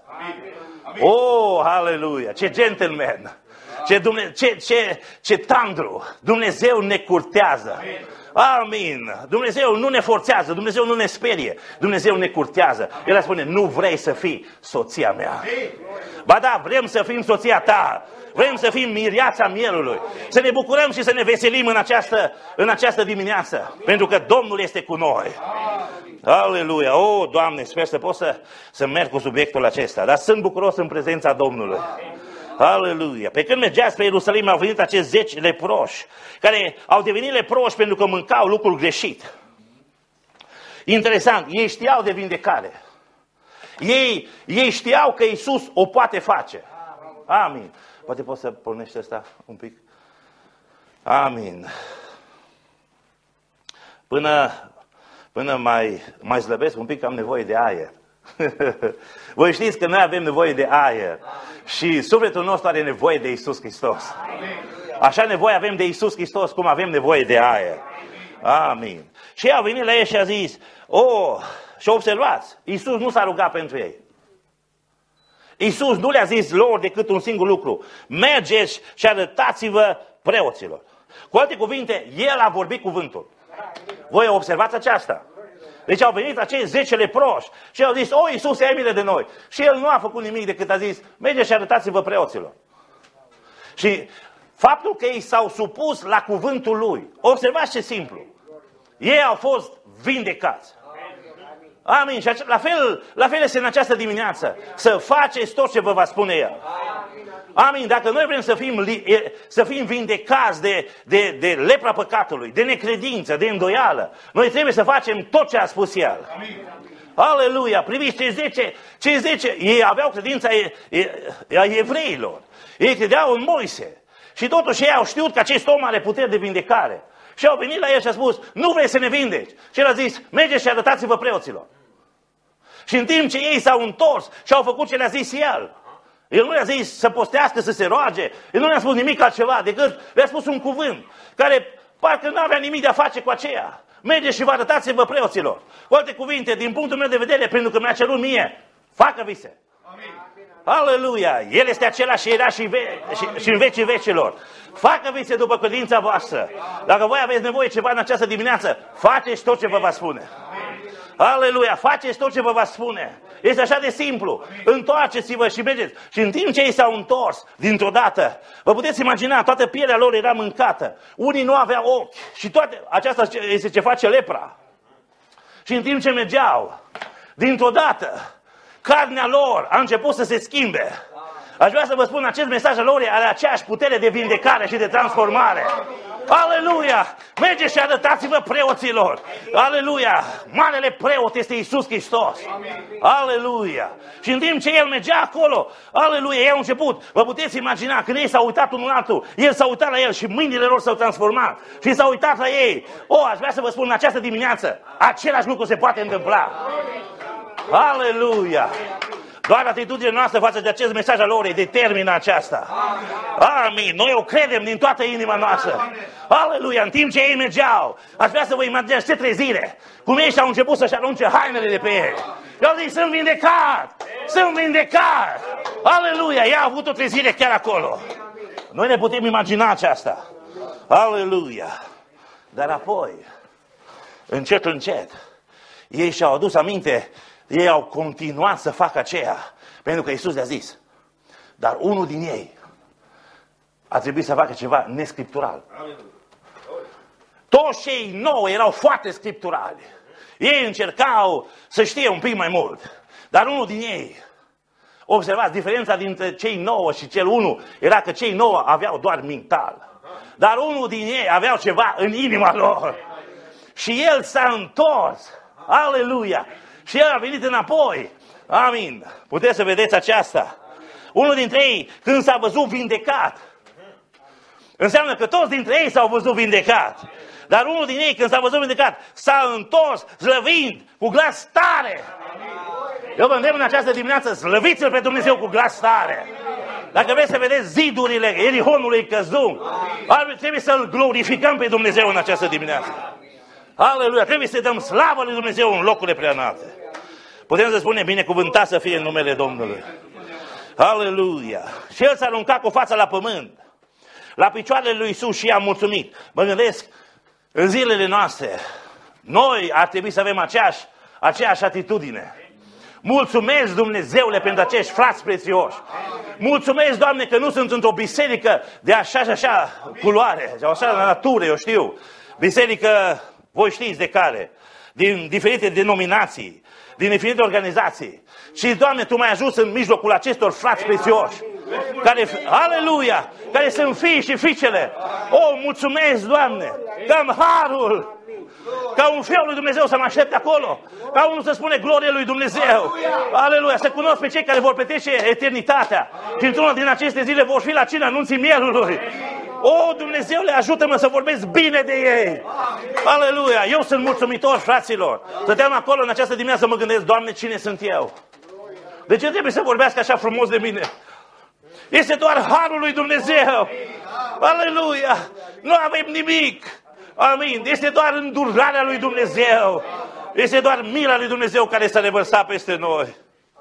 Oh, aleluia! Ce gentleman! Ce, Dumne- ce, ce, ce tandru! Dumnezeu ne curtează. Amin. Dumnezeu nu ne forțează, Dumnezeu nu ne sperie, Dumnezeu ne curtează. El spune, nu vrei să fii soția mea. Ba da, vrem să fim soția ta. Vrem să fim mireața mielului. Să ne bucurăm și să ne veselim în această, în această dimineață. Pentru că Domnul este cu noi. Aleluia! O, Doamne, sper să pot să, să merg cu subiectul acesta. Dar sunt bucuros în prezența Domnului. Aleluia! Pe când mergea spre Ierusalim, au venit acești zeci leproși, care au devenit leproși pentru că mâncau lucruri greșit. Interesant, ei știau de vindecare. Ei, ei știau că Iisus o poate face. Amin. Poate poți să pornești ăsta un pic? Amin. Până, până mai, mai slăbesc un pic, am nevoie de aer. Voi știți că noi avem nevoie de aer. Și sufletul nostru are nevoie de Iisus Hristos. Așa nevoie avem de Iisus Hristos cum avem nevoie de aer. Amin. Și ei au venit la ei și a zis, oh, și observați, Iisus nu s-a rugat pentru ei. Iisus nu le-a zis lor decât un singur lucru. Mergeți și arătați-vă preoților. Cu alte cuvinte, El a vorbit cuvântul. Voi observați aceasta. Deci au venit acei zece leproși și au zis, o, Iisus, ai milă de noi. Și El nu a făcut nimic decât a zis, mergeți și arătați-vă preoților. Și faptul că ei s-au supus la cuvântul Lui, observați ce simplu. Ei au fost vindecați. Amin. Și la fel, la fel este în această dimineață. Să faceți tot ce vă va spune El. Amin. Dacă noi vrem să fim, să fim vindecați de, de, de lepra păcatului, de necredință, de îndoială, noi trebuie să facem tot ce a spus El. Aleluia. Priviți cei zece, cei zece, ei aveau credința a evreilor. Ei credeau în Moise. Și totuși ei au știut că acest om are putere de vindecare. Și au venit la el și a spus, nu vrei să ne vindeci? Și el a zis, mergeți și arătați-vă preoților. Și în timp ce ei s-au întors și au făcut ce le-a zis el, el nu le-a zis să postească, să se roage, el nu le-a spus nimic altceva, decât le-a spus un cuvânt, care parcă nu avea nimic de a face cu aceea. Mergeți și vă arătați-vă preoților. Cu alte cuvinte, din punctul meu de vedere, pentru că mi-a cerut mie, facă vise. Amin. Aleluia! El este același și era și, ve- și, și în vecii vecilor. Facă vise după credința voastră. Dacă voi aveți nevoie ceva în această dimineață, faceți tot ce vă va spune. Aleluia! Faceți tot ce vă va spune. Este așa de simplu. Întoarceți-vă și mergeți. Și în timp ce ei s-au întors, dintr-o dată, vă puteți imagina, toată pielea lor era mâncată. Unii nu aveau ochi. Și toate, aceasta este ce face lepra. Și în timp ce mergeau, dintr-o dată, carnea lor a început să se schimbe. Aș vrea să vă spun, acest mesaj al lor are aceeași putere de vindecare și de transformare. Aleluia! Mergeți și arătați-vă preoților. Aleluia! Marele preot este Iisus Hristos. Aleluia! Și în timp ce el mergea acolo, aleluia, ei au început. Vă puteți imagina, când ei s-au uitat unul altul, el s-a uitat la el și mâinile lor s-au transformat. Și s-au uitat la ei. O, aș vrea să vă spun, în această dimineață, același lucru se poate întâmpla. Aleluia! Doar atitudinea noastră față de acest mesaj al lor determină aceasta. Amin. Noi o credem din toată inima noastră. Aleluia. În timp ce ei mergeau, aș vrea să vă imaginați ce trezire. Cum ei și-au început să-și arunce hainele de pe ei. Eu zic, sunt vindecat! Sunt vindecat! Aleluia. Ei au avut o trezire chiar acolo. Noi ne putem imagina aceasta. Aleluia. Dar apoi, încet, încet, ei și-au adus aminte. Ei au continuat să facă aceea, pentru că Iisus le-a zis. Dar unul din ei a trebuit să facă ceva nescriptural. Toți cei nouă erau foarte scripturali. Ei încercau să știe un pic mai mult. Dar unul din ei, observați, diferența dintre cei nouă și cel unu era că cei nouă aveau doar mental. Dar unul din ei aveau ceva în inima lor. Și el s-a întors. Aleluia! Și el a venit înapoi. Amin. Puteți să vedeți aceasta. Unul dintre ei, când s-a văzut vindecat, înseamnă că toți dintre ei s-au văzut vindecat. Dar unul din ei, când s-a văzut vindecat, s-a întors slăvind cu glas tare. Eu vă îndemn în această dimineață, slăviți-L pe Dumnezeu cu glas tare. Dacă vreți să vedeți zidurile Erihonului căzung, trebuie să-L glorificăm pe Dumnezeu în această dimineață. Aleluia! Trebuie să dăm slavă lui Dumnezeu în locurile preaînalte. Putem să spunem, binecuvântat să fie în numele Domnului. Aleluia! Și el s-a aruncat cu fața la pământ, la picioarele lui Iisus și i-a mulțumit. Mă gândesc
În zilele noastre, noi ar trebui să avem aceeași, aceeași atitudine. Mulțumesc, Dumnezeule, pentru acești frați prețioși. Mulțumesc, Doamne, că nu sunt într-o biserică de așa și așa culoare, sau așa natură, eu știu. Biserică, voi știți de care, din diferite denominații, din diferite organizații. Și, Doamne, Tu m-ai ajuns în mijlocul acestor frați prețioși, care, aleluia, care sunt fii și fiicele. O, mulțumesc, Doamne, că am harul ca un fiul lui Dumnezeu să mă aștepte acolo, ca unul să spune glorie lui Dumnezeu. Aleluia, să cunosc pe cei care vor petrece eternitatea și într-una din aceste zile vor fi la cina anunții mielului. O, Dumnezeule, ajută-mă să vorbesc bine de ei. Aleluia, eu sunt mulțumitor, fraților. Stăteam acolo în această dimineață să mă gândesc, Doamne, cine sunt eu? De ce trebuie să vorbească așa frumos de mine? Este doar harul lui Dumnezeu. Aleluia, nu avem nimic. Amin. Este doar îndurarea lui Dumnezeu. Este doar mila lui Dumnezeu care s-a revărsat peste noi.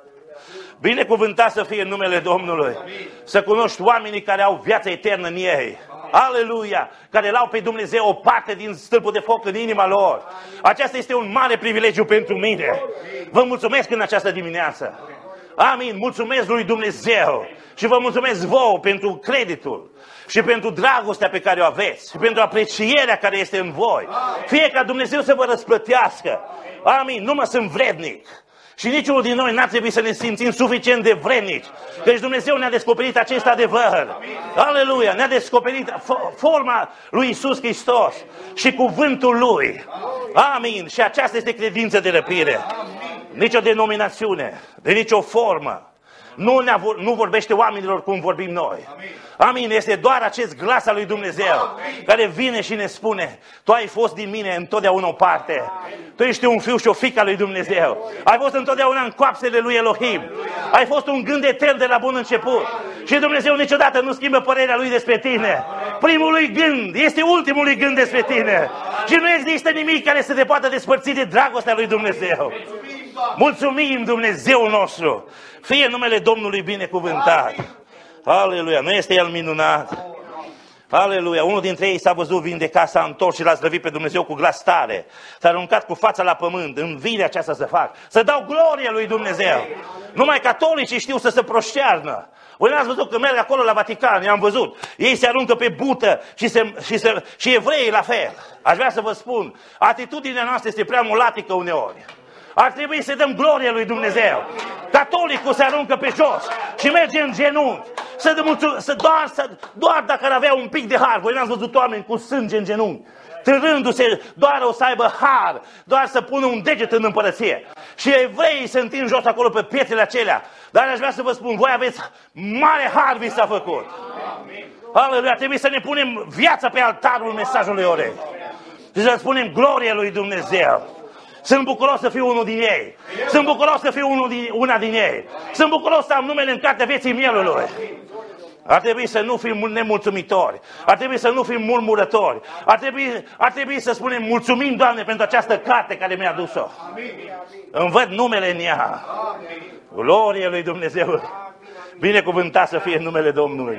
Binecuvântat să fie în numele Domnului. Să cunoști oamenii care au viața eternă în ei. Aleluia! Care l-au pe Dumnezeu o parte din stâlpul de foc în inima lor. Aceasta este un mare privilegiu pentru mine. Vă mulțumesc în această dimineață. Amin. Mulțumesc lui Dumnezeu. Și vă mulțumesc vouă pentru creditul. Și pentru dragostea pe care o aveți. Și pentru aprecierea care este în voi. Fie ca Dumnezeu să vă răsplătească. Amin. Nu mă sunt vrednic. Și niciunul din noi n-ar trebui să ne simțim suficient de vrednici. Căci Dumnezeu ne-a descoperit acest adevăr. Aleluia! Ne-a descoperit forma lui Iisus Hristos și cuvântul Lui. Amin. Și aceasta este credință de răpire. Nici o denominațiune, de nicio formă. Nu, ne nu vorbește oamenilor cum vorbim noi. Amin. Este doar acest glas al lui Dumnezeu care vine și ne spune: Tu ai fost din mine întotdeauna o parte. Tu ești un fiu și o fiică a lui Dumnezeu. Ai fost întotdeauna în coapsele lui Elohim. Ai fost un gând etern de la bun început. Și Dumnezeu niciodată nu schimbă părerea lui despre tine. Primul lui gând este ultimul lui gând despre tine. Și nu există nimic care să te poată despărți de dragostea lui Dumnezeu. Mulțumim, Dumnezeu nostru. Fie numele Domnului binecuvântat. Aleluia, nu este El minunat? Aleluia, unul dintre ei s-a văzut vindecat, s-a întors și l-a slăvit pe Dumnezeu cu glas tare. S-a aruncat cu fața la pământ, învirea aceasta să fac, să dau glorie lui Dumnezeu. Numai catolicii știu să se proștearnă. Voi n-ați văzut că merg acolo la Vatican, i-am văzut. Ei se aruncă pe bută și, se, și, se, și evreii la fel. Aș vrea să vă spun, atitudinea noastră este prea mulatică uneori. Ar trebui să dăm glorie lui Dumnezeu. Catolicul se aruncă pe jos și merge în genunchi. Să dă mulțu- să doar, să, doar dacă ar avea un pic de har. Voi n-ați văzut oameni cu sânge în genunchi, târându-se, doar o să aibă har, doar să pună un deget în împărăție. Și evreii se întind jos acolo pe pietrele acelea. Dar aș vrea să vă spun, voi aveți mare har vi s-a făcut. Aleluia, trebuie să ne punem viața pe altarul mesajului orei. Și să spunem glorie lui Dumnezeu. Sunt bucuros să fiu unul din ei. Sunt bucuros să fiu unul din, una din ei. Sunt bucuros să am numele în cartea vieții mielului. Ar trebui să nu fim nemulțumitori. Ar trebui să nu fim murmurători. Ar trebui, ar trebui să spunem mulțumim, Doamne, pentru această carte care mi-a dus-o. Îmi văd numele în ea. Glorie lui Dumnezeu. Binecuvântat să fie numele Domnului.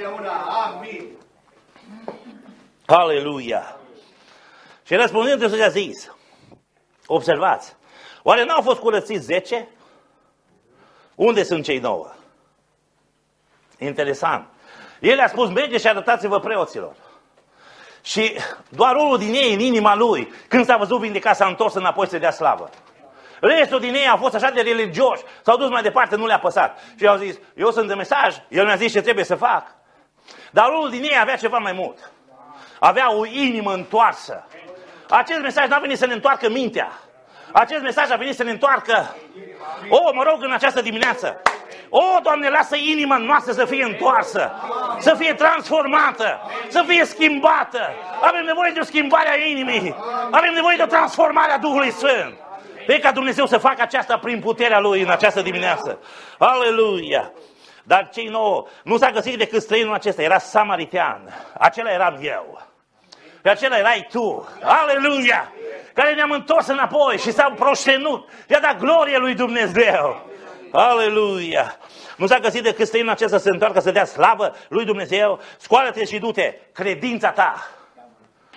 Aleluia. Și răspundând, Iisus a zis: observați, oare n-au fost curățiți zece? Unde sunt cei nouă? Interesant. El a spus: merge și arătați-vă preoților. Și doar unul din ei, în inima lui, când s-a văzut vindecat, s-a întors înapoi să dea slavă. Restul din ei au fost așa de religioși, s-au dus mai departe, nu le-a păsat. Și au zis: eu sunt de mesaj, el mi-a zis ce trebuie să fac. Dar unul din ei avea ceva mai mult. Avea o inimă întoarsă. Acest mesaj n-a venit să ne întoarcă mintea. Acest mesaj a venit să ne întoarcă. O, mă rog, în această dimineață. O, Doamne, lasă inima noastră să fie întoarsă, să fie transformată, să fie schimbată. Avem nevoie de o schimbare a inimii. Avem nevoie de o transformare a Duhului Sfânt. Pe ca Dumnezeu să facă aceasta prin puterea Lui în această dimineață. Aleluia! Dar cei nouă, nu s-a găsit decât străinul acesta, era samaritean. Acela eram eu. Și acela erai tu. Aleluia! Care ne-am întors înapoi și s-au proștenut. Și a dat glorie lui Dumnezeu. Aleluia! Nu s-a găsit decât străinul acesta să se întoarcă să dea slavă lui Dumnezeu. Scoală-te și du-te. Credința ta.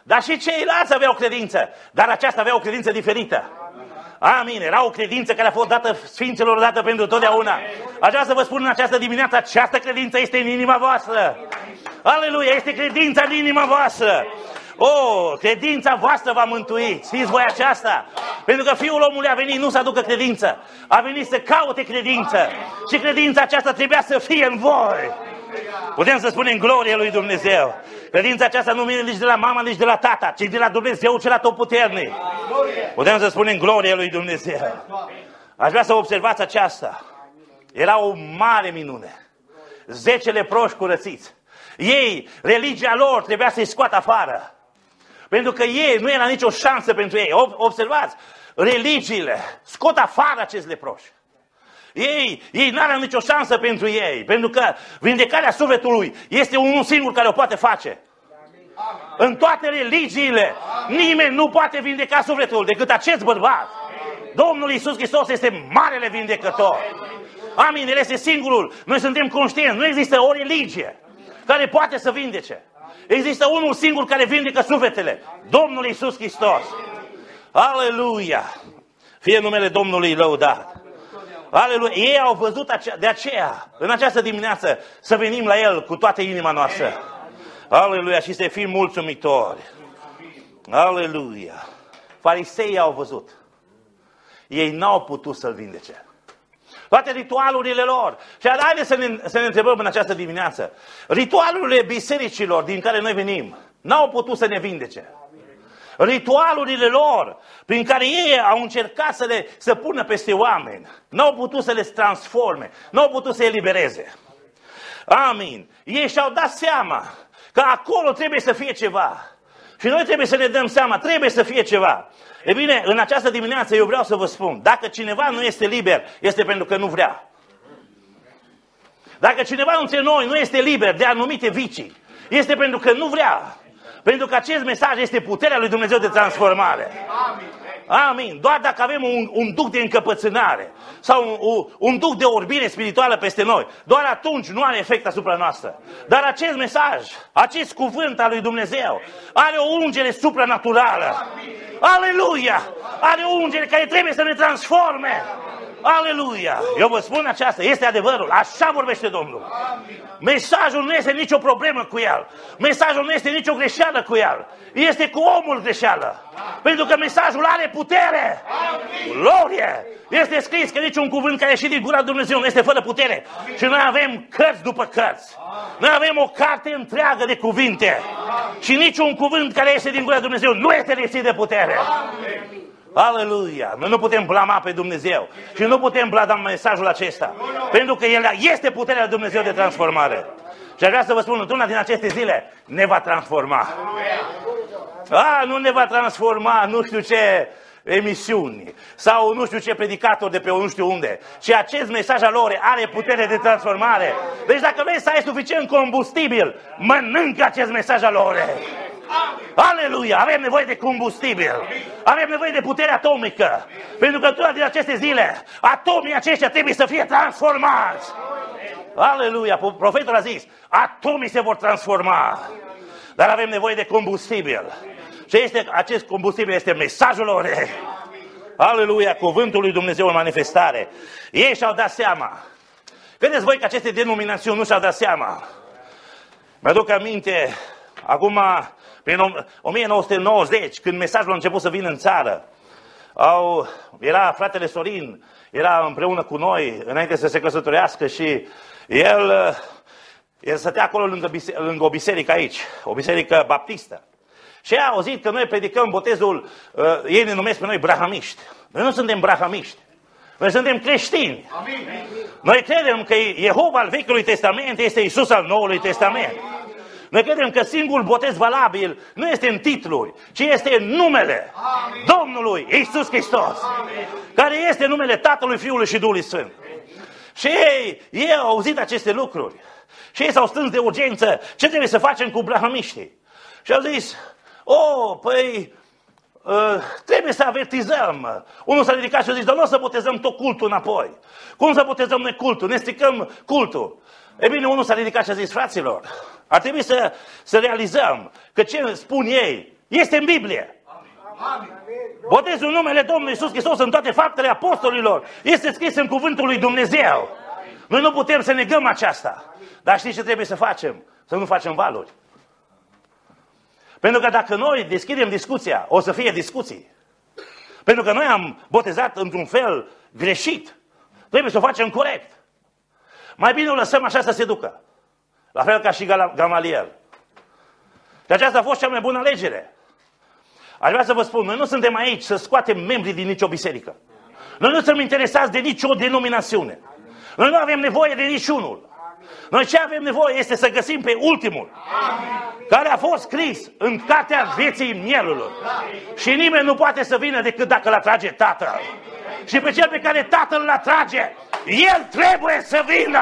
Dar și ceilalți aveau credință, dar aceasta avea o credință diferită. Amin. Era o credință care a fost dată Sfinților, dată pentru totdeauna. Aș vrea să vă spun în această dimineață, această credință este în inima voastră. Aleluia, este credința în inima voastră. Oh, credința voastră va mântui. Știți voi aceasta? Pentru că Fiul omului a venit nu să aducă credință, a venit să caute credință. Și credința aceasta trebuia să fie în voi. Putem să spunem glorie lui Dumnezeu. Credința aceasta nu vine nici de la mama, nici de la tata, ci de la Dumnezeu cel atotputernic. Putem să spunem glorie lui Dumnezeu. Aș vrea să observați aceasta. Era o mare minune. Zece leproși curățiți. Ei, religia lor trebuia să-i scoată afară. Pentru că ei, nu era nicio șansă pentru ei. Observați, religiile scot afară acești leproși. Ei, ei n-au nicio șansă pentru ei, pentru că vindecarea sufletului este unul singur care o poate face. În toate religiile, nimeni nu poate vindeca sufletul decât acest bărbat. Domnul Iisus Hristos este marele vindecător. Amin, El este singurul. Noi suntem conștienți, nu există o religie care poate să vindece. Există unul singur care vindecă sufletele. Domnul Iisus Hristos. Aleluia! Fie numele Domnului lăudat. Aleluia! Ei au văzut acea, de aceea, în această dimineață, să venim la El cu toată inima noastră. Aleluia! Și să fim mulțumitori. Aleluia! Fariseii au văzut. Ei n-au putut să-L vindece. Toate ritualurile lor. Și haideți să ne, să ne întrebăm în această dimineață. Ritualurile bisericilor din care noi venim n-au putut să ne vindece. Ritualurile lor prin care ei au încercat să le să pună peste oameni n-au putut să le transforme, n-au putut să elibereze. Amin. Ei și-au dat seama că acolo trebuie să fie ceva. Și noi trebuie să ne dăm seama, trebuie să fie ceva. E bine, în această dimineață eu vreau să vă spun, dacă cineva nu este liber, este pentru că nu vrea. Dacă cineva între noi nu este liber de anumite vicii, este pentru că nu vrea. Pentru că acest mesaj este puterea lui Dumnezeu de transformare. Amin. Doar dacă avem un, un duc de încăpățânare sau un, un duc de orbire spirituală peste noi, doar atunci nu are efect asupra noastră. Dar acest mesaj, acest cuvânt al lui Dumnezeu, are o ungere supranaturală. Aleluia! Are o ungere care trebuie să ne transforme. Aleluia! Eu vă spun aceasta, este adevărul. Așa vorbește Domnul. Mesajul nu este nicio problemă cu el. Mesajul nu este nicio greșeală cu el. Este cu omul greșeală. Pentru că mesajul are putere. Glorie! Este scris că niciun cuvânt care ieșit din gura Dumnezeu nu este fără putere. Și noi avem cărți după cărți. Noi avem o carte întreagă de cuvinte. Și niciun cuvânt care iese din gura Dumnezeu nu este lipsit de putere. Aleluia! Noi nu putem blama pe Dumnezeu și nu putem blama mesajul acesta, pentru că El este puterea lui Dumnezeu de transformare. Și aș vrea să vă spun, într-una din aceste zile ne va transforma. A, nu ne va transforma nu știu ce emisiuni sau nu știu ce predicator de pe nu știu unde, ci acest mesaj al lor are putere de transformare. Deci dacă vrei să ai suficient combustibil, mănâncă acest mesaj al lor. Aleluia! Avem nevoie de combustibil. Avem nevoie de putere atomică. Pentru că într-una din aceste zile, atomii aceștia trebuie să fie transformați. Aleluia! Profetul a zis, atomii se vor transforma. Dar avem nevoie de combustibil. Și este, acest combustibil este mesajul lor. Aleluia! Cuvântul lui Dumnezeu în manifestare. Ei și-au dat seama. Credeți voi că aceste denominațiuni nu și-au dat seama? Mi-aduc aminte, acum, prin o mie nouă sute nouăzeci, când mesajul a început să vină în țară, au, era fratele Sorin, era împreună cu noi, înainte să se căsătorească și el, el stătea acolo lângă, lângă o biserică aici, o biserică baptistă. Și a auzit că noi predicăm botezul, uh, ei ne numesc pe noi brahamiști. Noi nu suntem brahamiști, noi suntem creștini. Amin. Noi credem că Jehova al Vechiului Testament este Iisus al Noului Testament. Noi credem că singurul botez valabil nu este în titluri, ci este în numele Amin. Domnului Iisus Hristos, Amin. Care este numele Tatălui, Fiului și Duhului Sfânt. Și ei, ei au auzit aceste lucruri și ei s-au strâns de urgență. Ce trebuie să facem cu brahamiștii? Și au zis, oh, păi, uh, trebuie să avertizăm. Unul s-a ridicat și a zis, dar nu o să botezăm tot cultul înapoi. Cum să botezăm noi cultul? Ne stricăm cultul. E bine, unul s-a ridicat și a zis, fraților, ar trebui să, să realizăm că ce spun ei Este în Biblie. Botezul în numele Domnului Iisus Hristos în toate faptele apostolilor este scris în cuvântul lui Dumnezeu. Noi nu putem să negăm aceasta. Dar știți ce trebuie să facem? Să nu facem valuri. Pentru că dacă noi deschidem discuția, o să fie discuții. Pentru că noi am botezat într-un fel greșit. Trebuie să o facem corect. Mai bine o lăsăm așa să se ducă. La fel ca și Gamaliel. Și aceasta a fost cea mai bună alegere. Aș vrea să vă spun, noi nu suntem aici să scoatem membrii din nicio biserică. Noi nu suntem interesați de nicio denominațiune. Noi nu avem nevoie de niciunul. Noi ce avem nevoie este să găsim pe ultimul, care a fost scris în cartea vieții mielului. Și nimeni nu poate să vină decât dacă l atrage Tatăl. Și pe cel pe care Tatăl îl atrage, el trebuie să vină.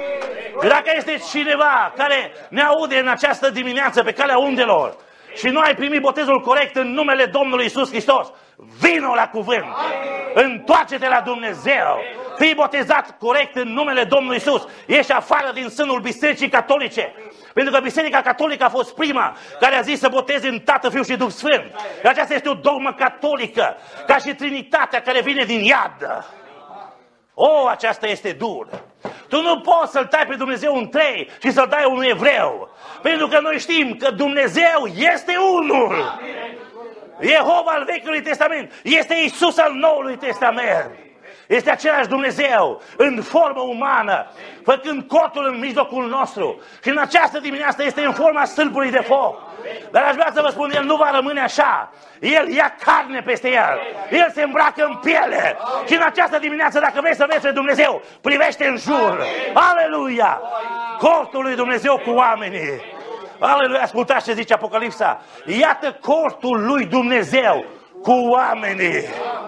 Dacă este cineva care ne aude în această dimineață pe calea undelor și nu ai primit botezul corect în numele Domnului Iisus Hristos, vino la cuvânt. Întoarce-te la Dumnezeu. Fii botezat corect în numele Domnului Iisus. Ești afară din sânul Bisericii Catolice. Pentru că Biserica Catolică a fost prima care a zis să boteze în Tată, Fiul și Duh Sfânt. Și aceasta este o dogmă catolică, ca și Trinitatea care vine din iad. O, aceasta este dur. Tu nu poți să-L tai pe Dumnezeu în trei și să-L dai unui evreu. Pentru că noi știm că Dumnezeu este unul. Jehova al Vechiului Testament este Iisus al Noului Testament. Este același Dumnezeu în formă umană, făcând cortul în mijlocul nostru. Și în această dimineață este în forma stâlpului de foc. Dar aș vrea să vă spun, El nu va rămâne așa. El ia carne peste El. El se îmbracă în piele. Și în această dimineață, dacă vrei să vezi pe Dumnezeu, privește în jur. Aleluia! Cortul lui Dumnezeu cu oamenii. Aleluia! Ascultați ce zice Apocalipsa. Iată cortul lui Dumnezeu cu oamenii.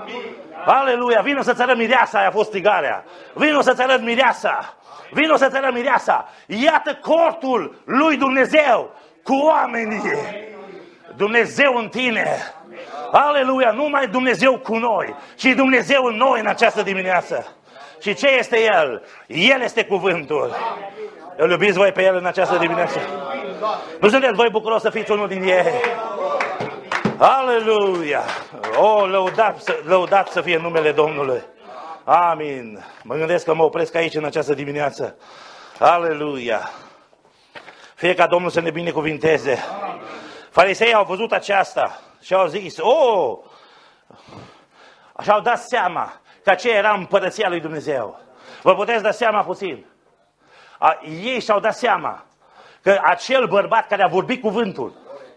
Aleluia! Vino să-ți arăt mireasa, aia a fost strigarea. Vino să-ți arăt mireasa. Vino să-ți arăt mireasa. Iată cortul lui Dumnezeu cu oamenii. Dumnezeu în tine. Aleluia! Nu numai Dumnezeu cu noi, ci Dumnezeu în noi în această dimineață. Și ce este El? El este cuvântul. Îl iubiți voi pe El în această dimineață? Nu sunteți voi bucuros să fiți unul din ei? Aleluia! O, lăudat, lăudat să fie numele Domnului. Amin. Mă gândesc că mă opresc aici în această dimineață. Aleluia! Fie ca Domnul să ne binecuvinteze. Fariseii au văzut aceasta și au zis, oh! Și-au dat seama că aceea era împărăția lui Dumnezeu. Vă puteți da seama puțin? A, ei și-au dat seama că acel bărbat care a vorbit cuvântul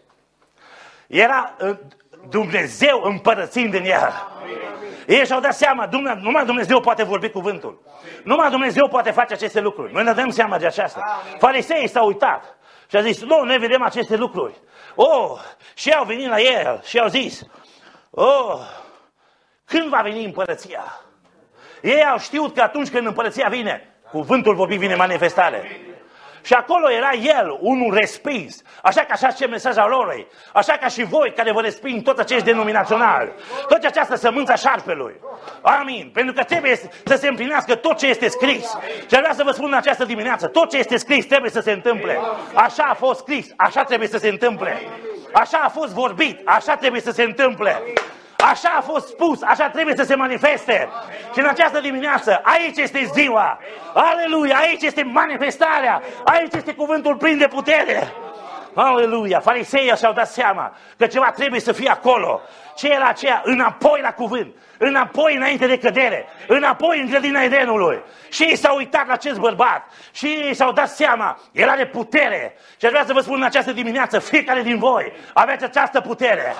era Dumnezeu împărățind în el. Ei și-au dat seama, numai Dumnezeu poate vorbi cuvântul. Numai Dumnezeu poate face aceste lucruri. Noi ne dăm seama de aceasta. Fariseii s-au uitat și au zis, nu, noi vedem aceste lucruri. Oh, și au venit la el și au zis, oh, când va veni împărăția? Ei au știut că atunci când împărăția vine, cuvântul vorbit vine manifestare. Și acolo era el, unul respins. Așa că așa ce mesaj al lor. Așa ca și voi care vă resping toți acești denominaționali. Tot această sămânță a șarpelui. Amin. Pentru că trebuie să se împlinească tot ce este scris. Și aș vrea să vă spun în această dimineață, tot ce este scris trebuie să se întâmple. Așa a fost scris, așa trebuie să se întâmple. Așa a fost vorbit, așa trebuie să se întâmple. Așa a fost spus, așa trebuie să se manifeste. Și în această dimineață, aici este ziua. Aleluia, aici este manifestarea. Aici este cuvântul plin de putere. Aleluia, fariseii și-au dat seama că ceva trebuie să fie acolo. Ce era aceea? Înapoi la cuvânt. Înapoi înainte de cădere. Înapoi în grădina Edenului. Și ei s-au uitat la acest bărbat. Și ei s-au dat seama. El are putere. Și aș vrea să vă spun în această dimineață, fiecare din voi aveți această putere.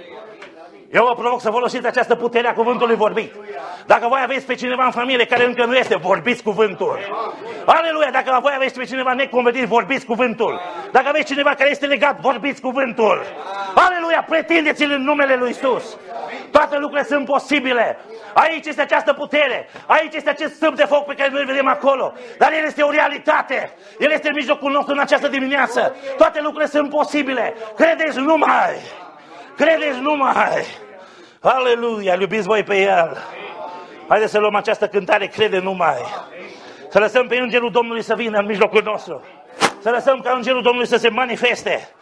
Eu vă provoc să folosiți această putere a cuvântului vorbit. Dacă voi aveți pe cineva în familie care încă nu este, vorbiți cuvântul. Aleluia! Dacă voi aveți pe cineva neconvertit, vorbiți cuvântul. Dacă aveți cineva care este legat, vorbiți cuvântul. Aleluia! Pretindeți-l în numele lui Iisus. Toate lucrurile sunt posibile. Aici este această putere. Aici este acest stâlp de foc pe care noi îl vedem acolo. Dar el este o realitate. El este în mijlocul nostru în această dimineață. Toate lucrurile sunt posibile. Credeți numai. Credeți numai. Aleluia, iubiți voi pe El. Haideți să luăm această cântare, crede numai. Să lăsăm pe Îngerul Domnului să vină în mijlocul nostru. Să lăsăm ca Îngerul Domnului să se manifeste.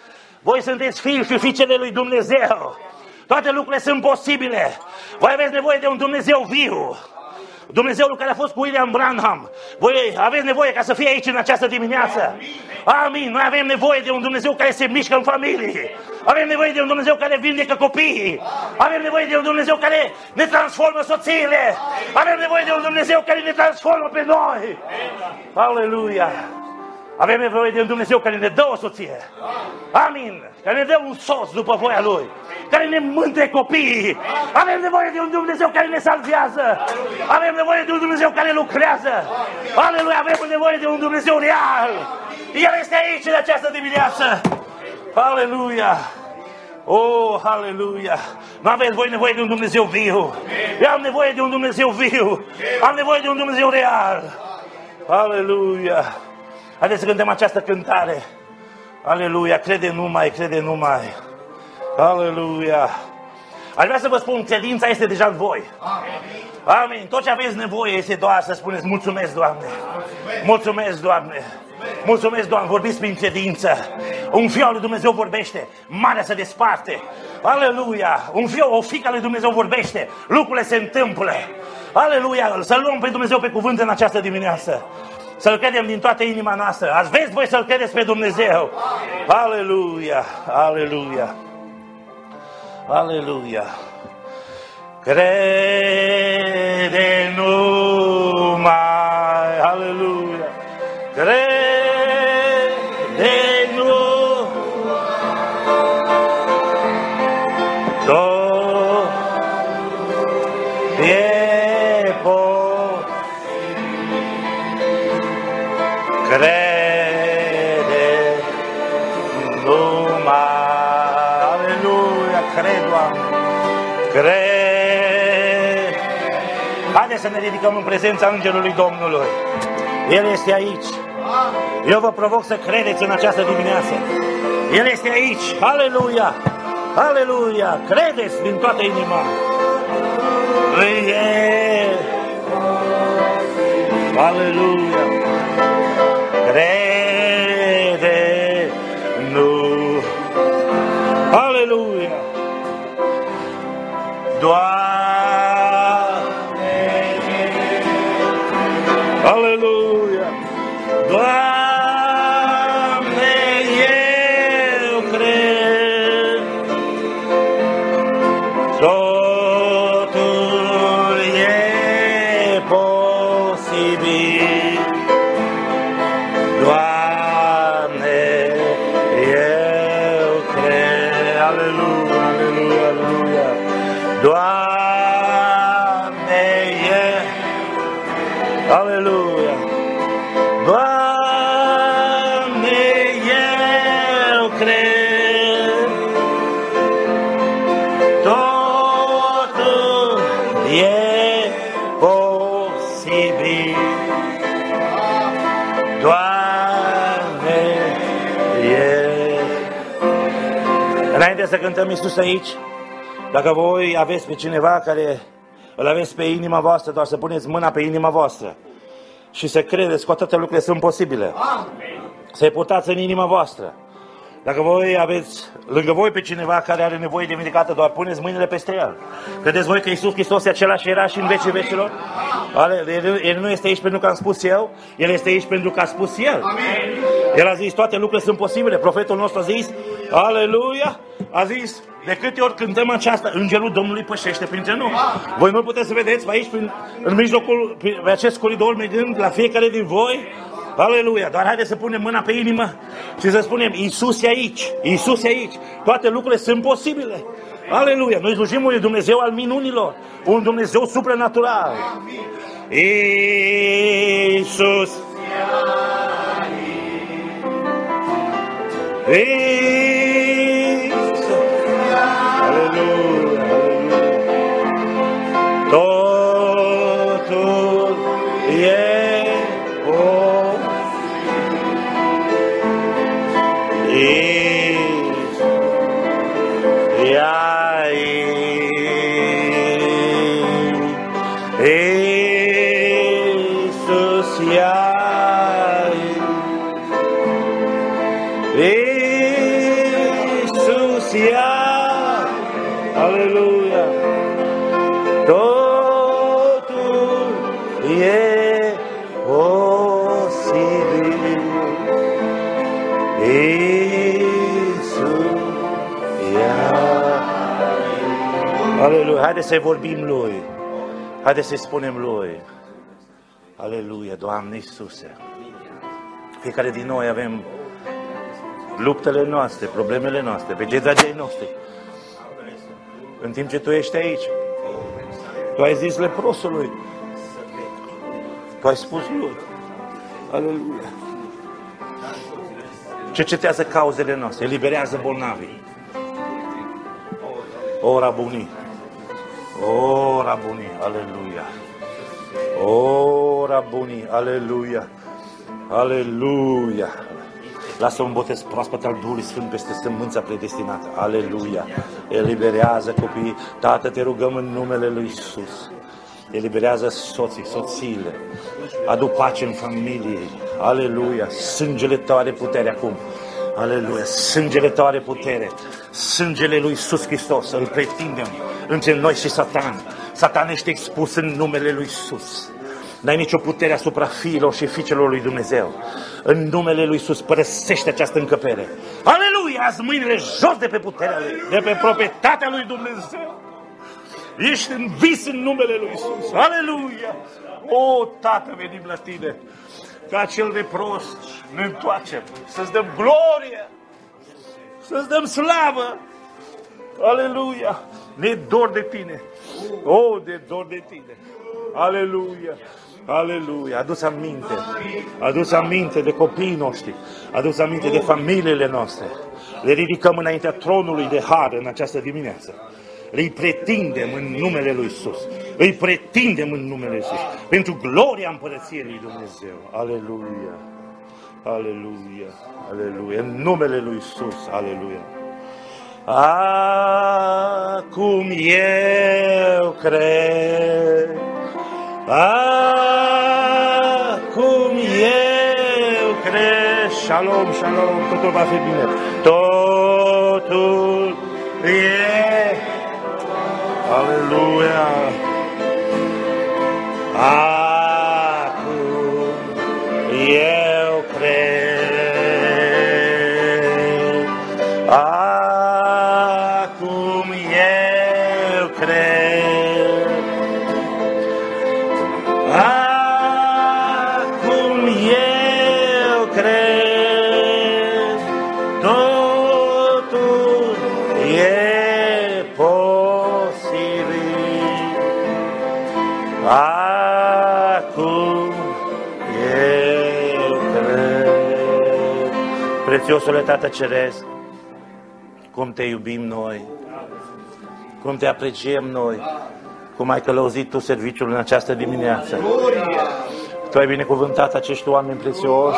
Voi sunteți fii și fiicele lui Dumnezeu. Toate lucrurile sunt posibile. Voi aveți nevoie de un Dumnezeu viu. Dumnezeul care a fost cu William Branham. Voi aveți nevoie ca să fie aici în această dimineață. Amin. Noi avem nevoie de un Dumnezeu care se mișcă în familie. Avem nevoie de un Dumnezeu care vindecă copiii. Avem nevoie de un Dumnezeu care ne transformă soțiile. Avem nevoie de un Dumnezeu care ne transformă pe noi. Aleluia. Avem nevoie de un Dumnezeu care ne dă o soție. Amin. Care ne dă un soț după voia Lui. Care ne mântuie copiii. Avem nevoie de un Dumnezeu care ne salvează. Avem nevoie de un Dumnezeu care lucrează. Aleluia. Avem nevoie de un Dumnezeu real. El este aici în această dimineață. Aleluia. Oh, aleluia. Nu aveți voi nevoie de un Dumnezeu viu. Eu am nevoie de un Dumnezeu viu. Am nevoie de un Dumnezeu real. Aleluia. Haideți să cântăm această cântare. Aleluia, crede numai, crede numai. Aleluia. Aș vrea să vă spun, credința este deja în voi. Amin. Tot ce aveți nevoie este doar să spuneți mulțumesc, Doamne. Mulțumesc, Doamne. Mulțumesc, Doamne, vorbiți prin credință. Un fiu al lui Dumnezeu vorbește, marea se desparte. Aleluia. Un fiu, o fiică al lui Dumnezeu vorbește, lucrurile se întâmplă. Aleluia. Să luăm pe Dumnezeu pe cuvânt în această dimineață. Să-L credem din toată inima noastră. Aveți voi să-L credeți pe Dumnezeu. Aleluia, aleluia, aleluia. Crede numai, aleluia. Crede numai. Tot e posibil. Crede numai, aleluia, cred, Doamne, cred. Haideți să ne ridicăm în prezența Îngerului Domnului. El este aici. Eu vă provoc să credeți în această dimineață. El este aici, aleluia, aleluia, credeți din toată inima. El, aleluia. Crede, nu, aleluia, Doamne, aleluia, Doamne, eu cred, totul e posibil. Doamne, eu cred, aleluia, aleluia, aleluia. Doamne, eu, aleluia. Doamne, eu cred, totul e posibil. Doamne, înainte să cântăm Iisus aici, dacă voi aveți pe cineva care îl aveți pe inima voastră, doar să puneți mâna pe inima voastră și să credeți că toate lucrurile sunt posibile. Să-i purtați în inima voastră. Dacă voi aveți lângă voi pe cineva care are nevoie de vindecată, doar puneți mâinile peste el. Credeți voi că Iisus Hristos e același era și în vecii vecilor? El, el nu este aici pentru că am spus eu, El este aici pentru că a spus El. El a zis toate lucrurile sunt posibile. Profetul nostru a zis, aleluia, a zis, de câte ori cântăm aceasta, Îngerul Domnului pășește printre noi. Voi nu puteți să vedeți aici, prin, în mijlocul, pe acest coridor, mergând la fiecare din voi. Aleluia, doar haideți să punem mâna pe inimă și să spunem, Iisus e aici, Iisus e aici, toate lucrurile sunt posibile. Aleluia, noi slujim un Dumnezeu al minunilor, un Dumnezeu supranatural. Iisus, Iisus, aleluia, totul e Iisus, Iisus, aleluia, haideți să-i vorbim Lui, haideți să-i spunem Lui, aleluia, Doamne Iisuse. Fiecare din noi avem luptele noastre, problemele noastre, pe gedragii noștri. În timp ce Tu ești aici, Tu ai zis leprosului, Tu ai spus lui, aleluia. Cercetează cauzele noastre, eliberează bolnavii. O Rabuni, o Rabuni, aleluia. O Rabuni, aleluia, aleluia. Lasă un botez proaspăt al Duhului Sfânt peste sămânța predestinată, aleluia. Eliberează copiii, Tată, te rugăm în numele Lui Iisus. Eliberează soții, soțiile, adu pace în familie, aleluia, sângele Tău are putere acum, aleluia, sângele Tău are putere, sângele lui Iisus Hristos, îl pretindem între noi și Satan, Satan ești expus în numele lui Iisus, n-ai nicio putere asupra fiilor și fiicelor lui Dumnezeu, în numele lui Iisus părăsește această încăpere, aleluia, azi mâinile jos de pe puterea Lui, de pe proprietatea lui Dumnezeu. Ești în vis în numele Lui Iisus. Aleluia! O, Tată, venim la Tine. Ca acel lepros ne întoarcem. Să-ți dăm glorie. Să-ți dăm slavă. Aleluia! Ne dor de Tine. O, de dor de Tine. Aleluia! Aleluia! Adu-ți aminte. Adu-ți aminte de copiii noștri. Adu-ți aminte de familiile noastre. Le ridicăm înaintea tronului de har în această dimineață. Îi pretindem în numele Lui Iisus. Îi pretindem în numele Lui Iisus. Pentru gloria împărăției Lui Dumnezeu. Aleluia. Aleluia. Aleluia. În numele Lui Iisus. Aleluia. Acum eu cred. Acum eu cred. Shalom, shalom. Totul va fi bine. Totul e. Aleluia! Acum eu cred. Acum eu cred. Acum eu cred. Totul e acum eu cred. Prețiosule Tată Ceresc, cum Te iubim noi, cum Te apreciem noi, cum ai călăuzit Tu serviciul în această dimineață. Tu ai binecuvântat acești oameni prețioși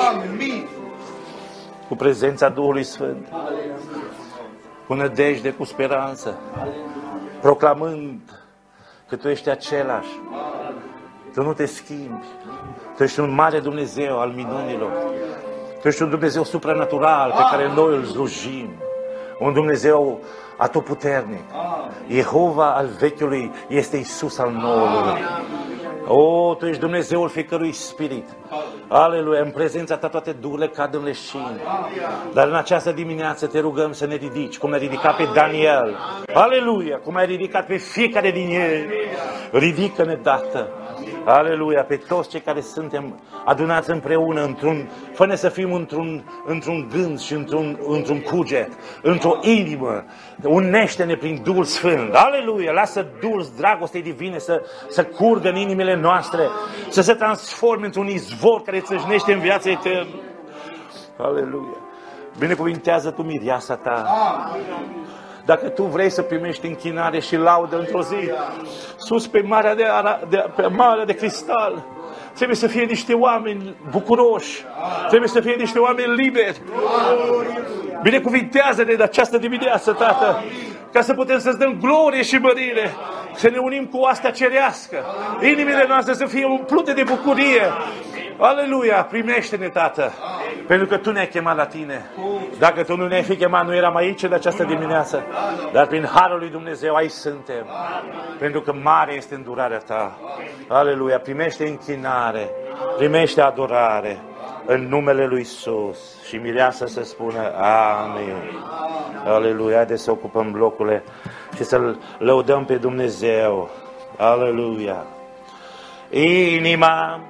cu prezența Duhului Sfânt, cu nădejde, cu speranță, proclamând că Tu ești același, Tu nu te schimbi, Tu ești un mare Dumnezeu al minunilor, Tu ești un Dumnezeu supranatural pe care noi îl slujim, un Dumnezeu atotputernic. Jehova al vechiului este Iisus al noului. O, Tu ești Dumnezeul fiecărui spirit. Aleluia, în prezența Ta toate duhurile cad în leșin. Dar în această dimineață Te rugăm să ne ridici, cum ai ridicat pe Daniel. Aleluia, cum ai ridicat pe fiecare din ei. Ridică-ne, Tată. Aleluia, pe toți cei care suntem adunați împreună, într-un, fă-ne să fim într-un, într-un gând și într-un, într-un cuget, într-o inimă. Unește-ne prin Duhul Sfânt. Aleluia, lasă Duhul dragostei divine să, să curgă în inimile noastre, să se transforme într-un izvor care țâșnește în viața eternă. Aleluia. Binecuvintează Tu mireasa Ta. Dacă Tu vrei să primești închinare și laudă într-o zi, sus pe marea de, ara, de, pe marea de cristal, trebuie să fie niște oameni bucuroși, trebuie să fie niște oameni liberi. Binecuvintează-ne de această dimineață, Tată, ca să putem să-ți dăm glorie și mărire, să ne unim cu oastea cerească, inimile noastre să fie umplute de bucurie. Aleluia, primește-ne, Tată, pentru că Tu ne-ai chemat la Tine. Dacă Tu nu ne-ai fi chemat, nu eram aici de această dimineață, dar prin harul lui Dumnezeu aici suntem, pentru că mare este îndurarea Ta. Aleluia, primește închinare, primește adorare, în numele lui Iisus. Și mireasa să spună amin. Aleluia. Haideți să ocupăm locurile și să-L lăudăm pe Dumnezeu. Aleluia. Inima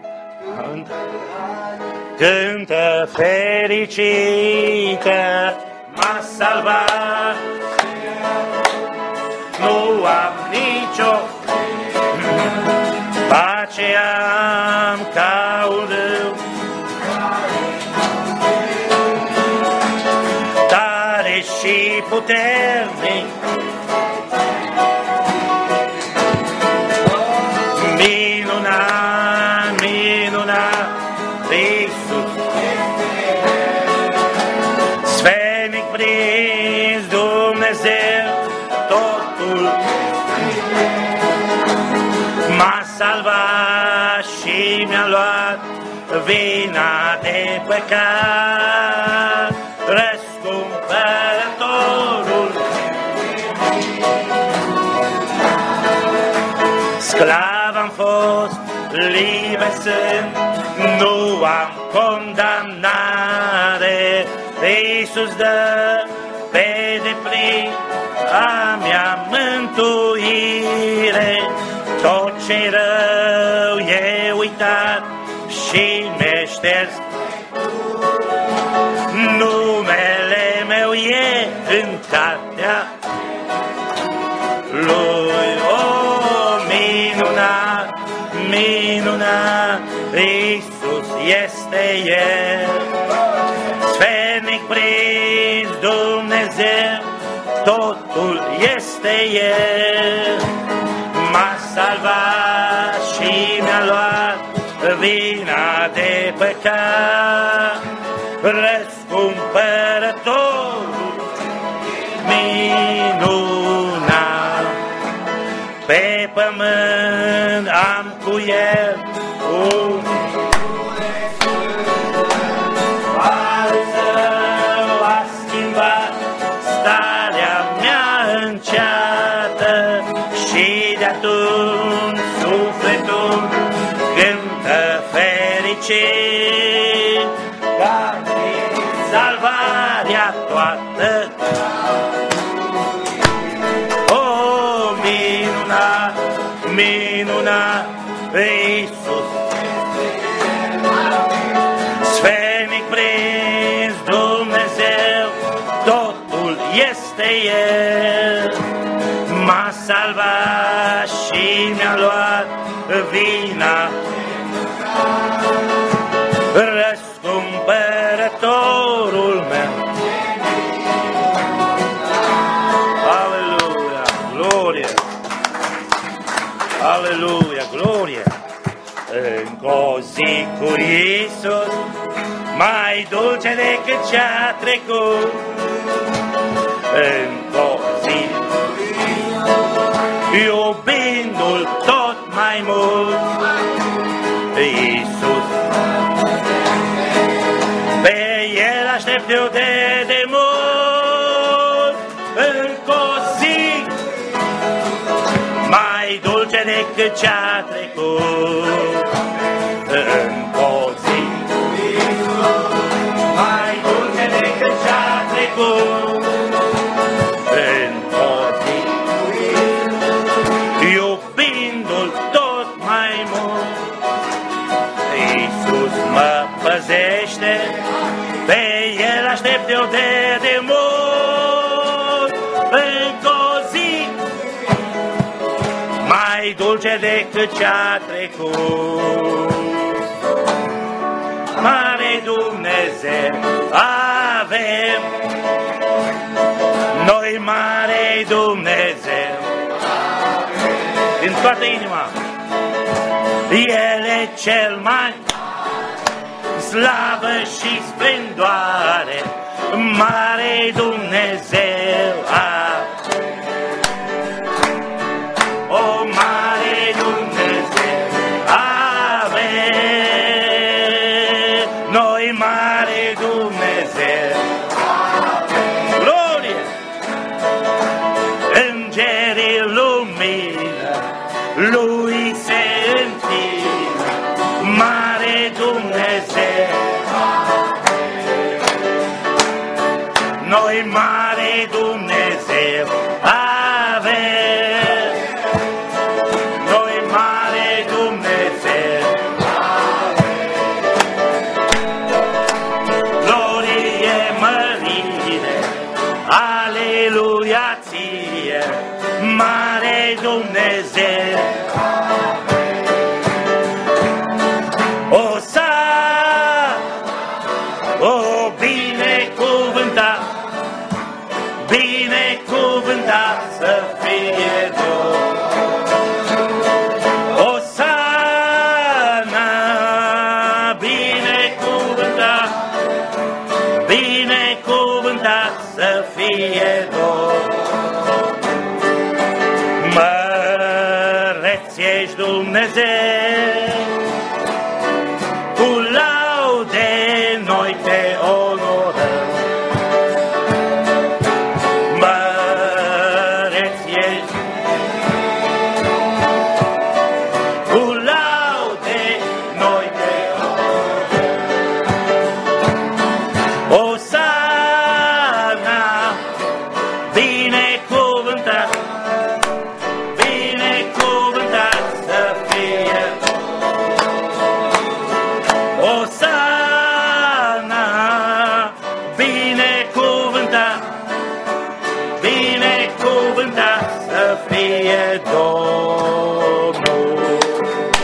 cântă fericită, m-a salvat. Nu am nicio pace, am ca un râu, tare și puternic, minunat, minunat, Iisus, sfenic prins Dumnezeu, totul m-a salvat și mi-a luat vina de păcat, răscumpărătorul. Sclav am fost, liber sunt, nu am condamnare, Iisus dă pe deplin a mea mântuire. Tot ce rău e uitat și mi-e șters, numele meu e în cartea lui. O, minunat, minunat, Iisus este El, sferic prins Dumnezeu, totul este El. M-a salvat și mi-a luat vina de păcat, răscumpărătorul minunat. Pe pământ am cu El un harul Său a schimbat starea mea înceată și de atunci sufletul cântă fericit, ca salvarea toată. O, minunat, minunat, Iisus, sferic prins Dumnezeu, totul este El. M-a salvat și mi-a luat vina, răscumpărătorul meu. Aleluia, glorie, aleluia, glorie. Încă o zi cu Iisus, mai dulce decât cea trecut. Încă o zi iubindu-L tot mai mult, Iisus, pe El aștept eu de demult. Încă o zi mai dulce decât cea trecut. Încă o zi mai dulce decât cea trecut. Încă o zi iubindu-L tot mai mult, Iisus mă păzește, pe El aștept eu de demult. Încă o zi mai dulce decât cea trecut. Mare Dumnezeu avem, noi mare Dumnezeu, din toată inima. El e cel mai slavă și splendoare, mare Dumnezeu avem. O, mare Dumnezeu avem, noi mare Dumnezeu. Glorie! Îngerii lumină, lui se întină, mare Dumnezeu. Noi mare Dumnezeu avem, noi mare Dumnezeu avem. Glorie, mărire, aleluia ție, mare Dumnezeu. O sa, o binecuvântat, binecuvântat să fie Domnul. Osana, binecuvântat, binecuvântat să fie Domnul. Măreț ești Dumnezeu, cu laude noi te onorăm. Măreț ești, cu laude noi te onorăm. Osana, binecuvântat, binecuvântat să fie. Osana, binecuvântat, binecuvântat să fie Domnul.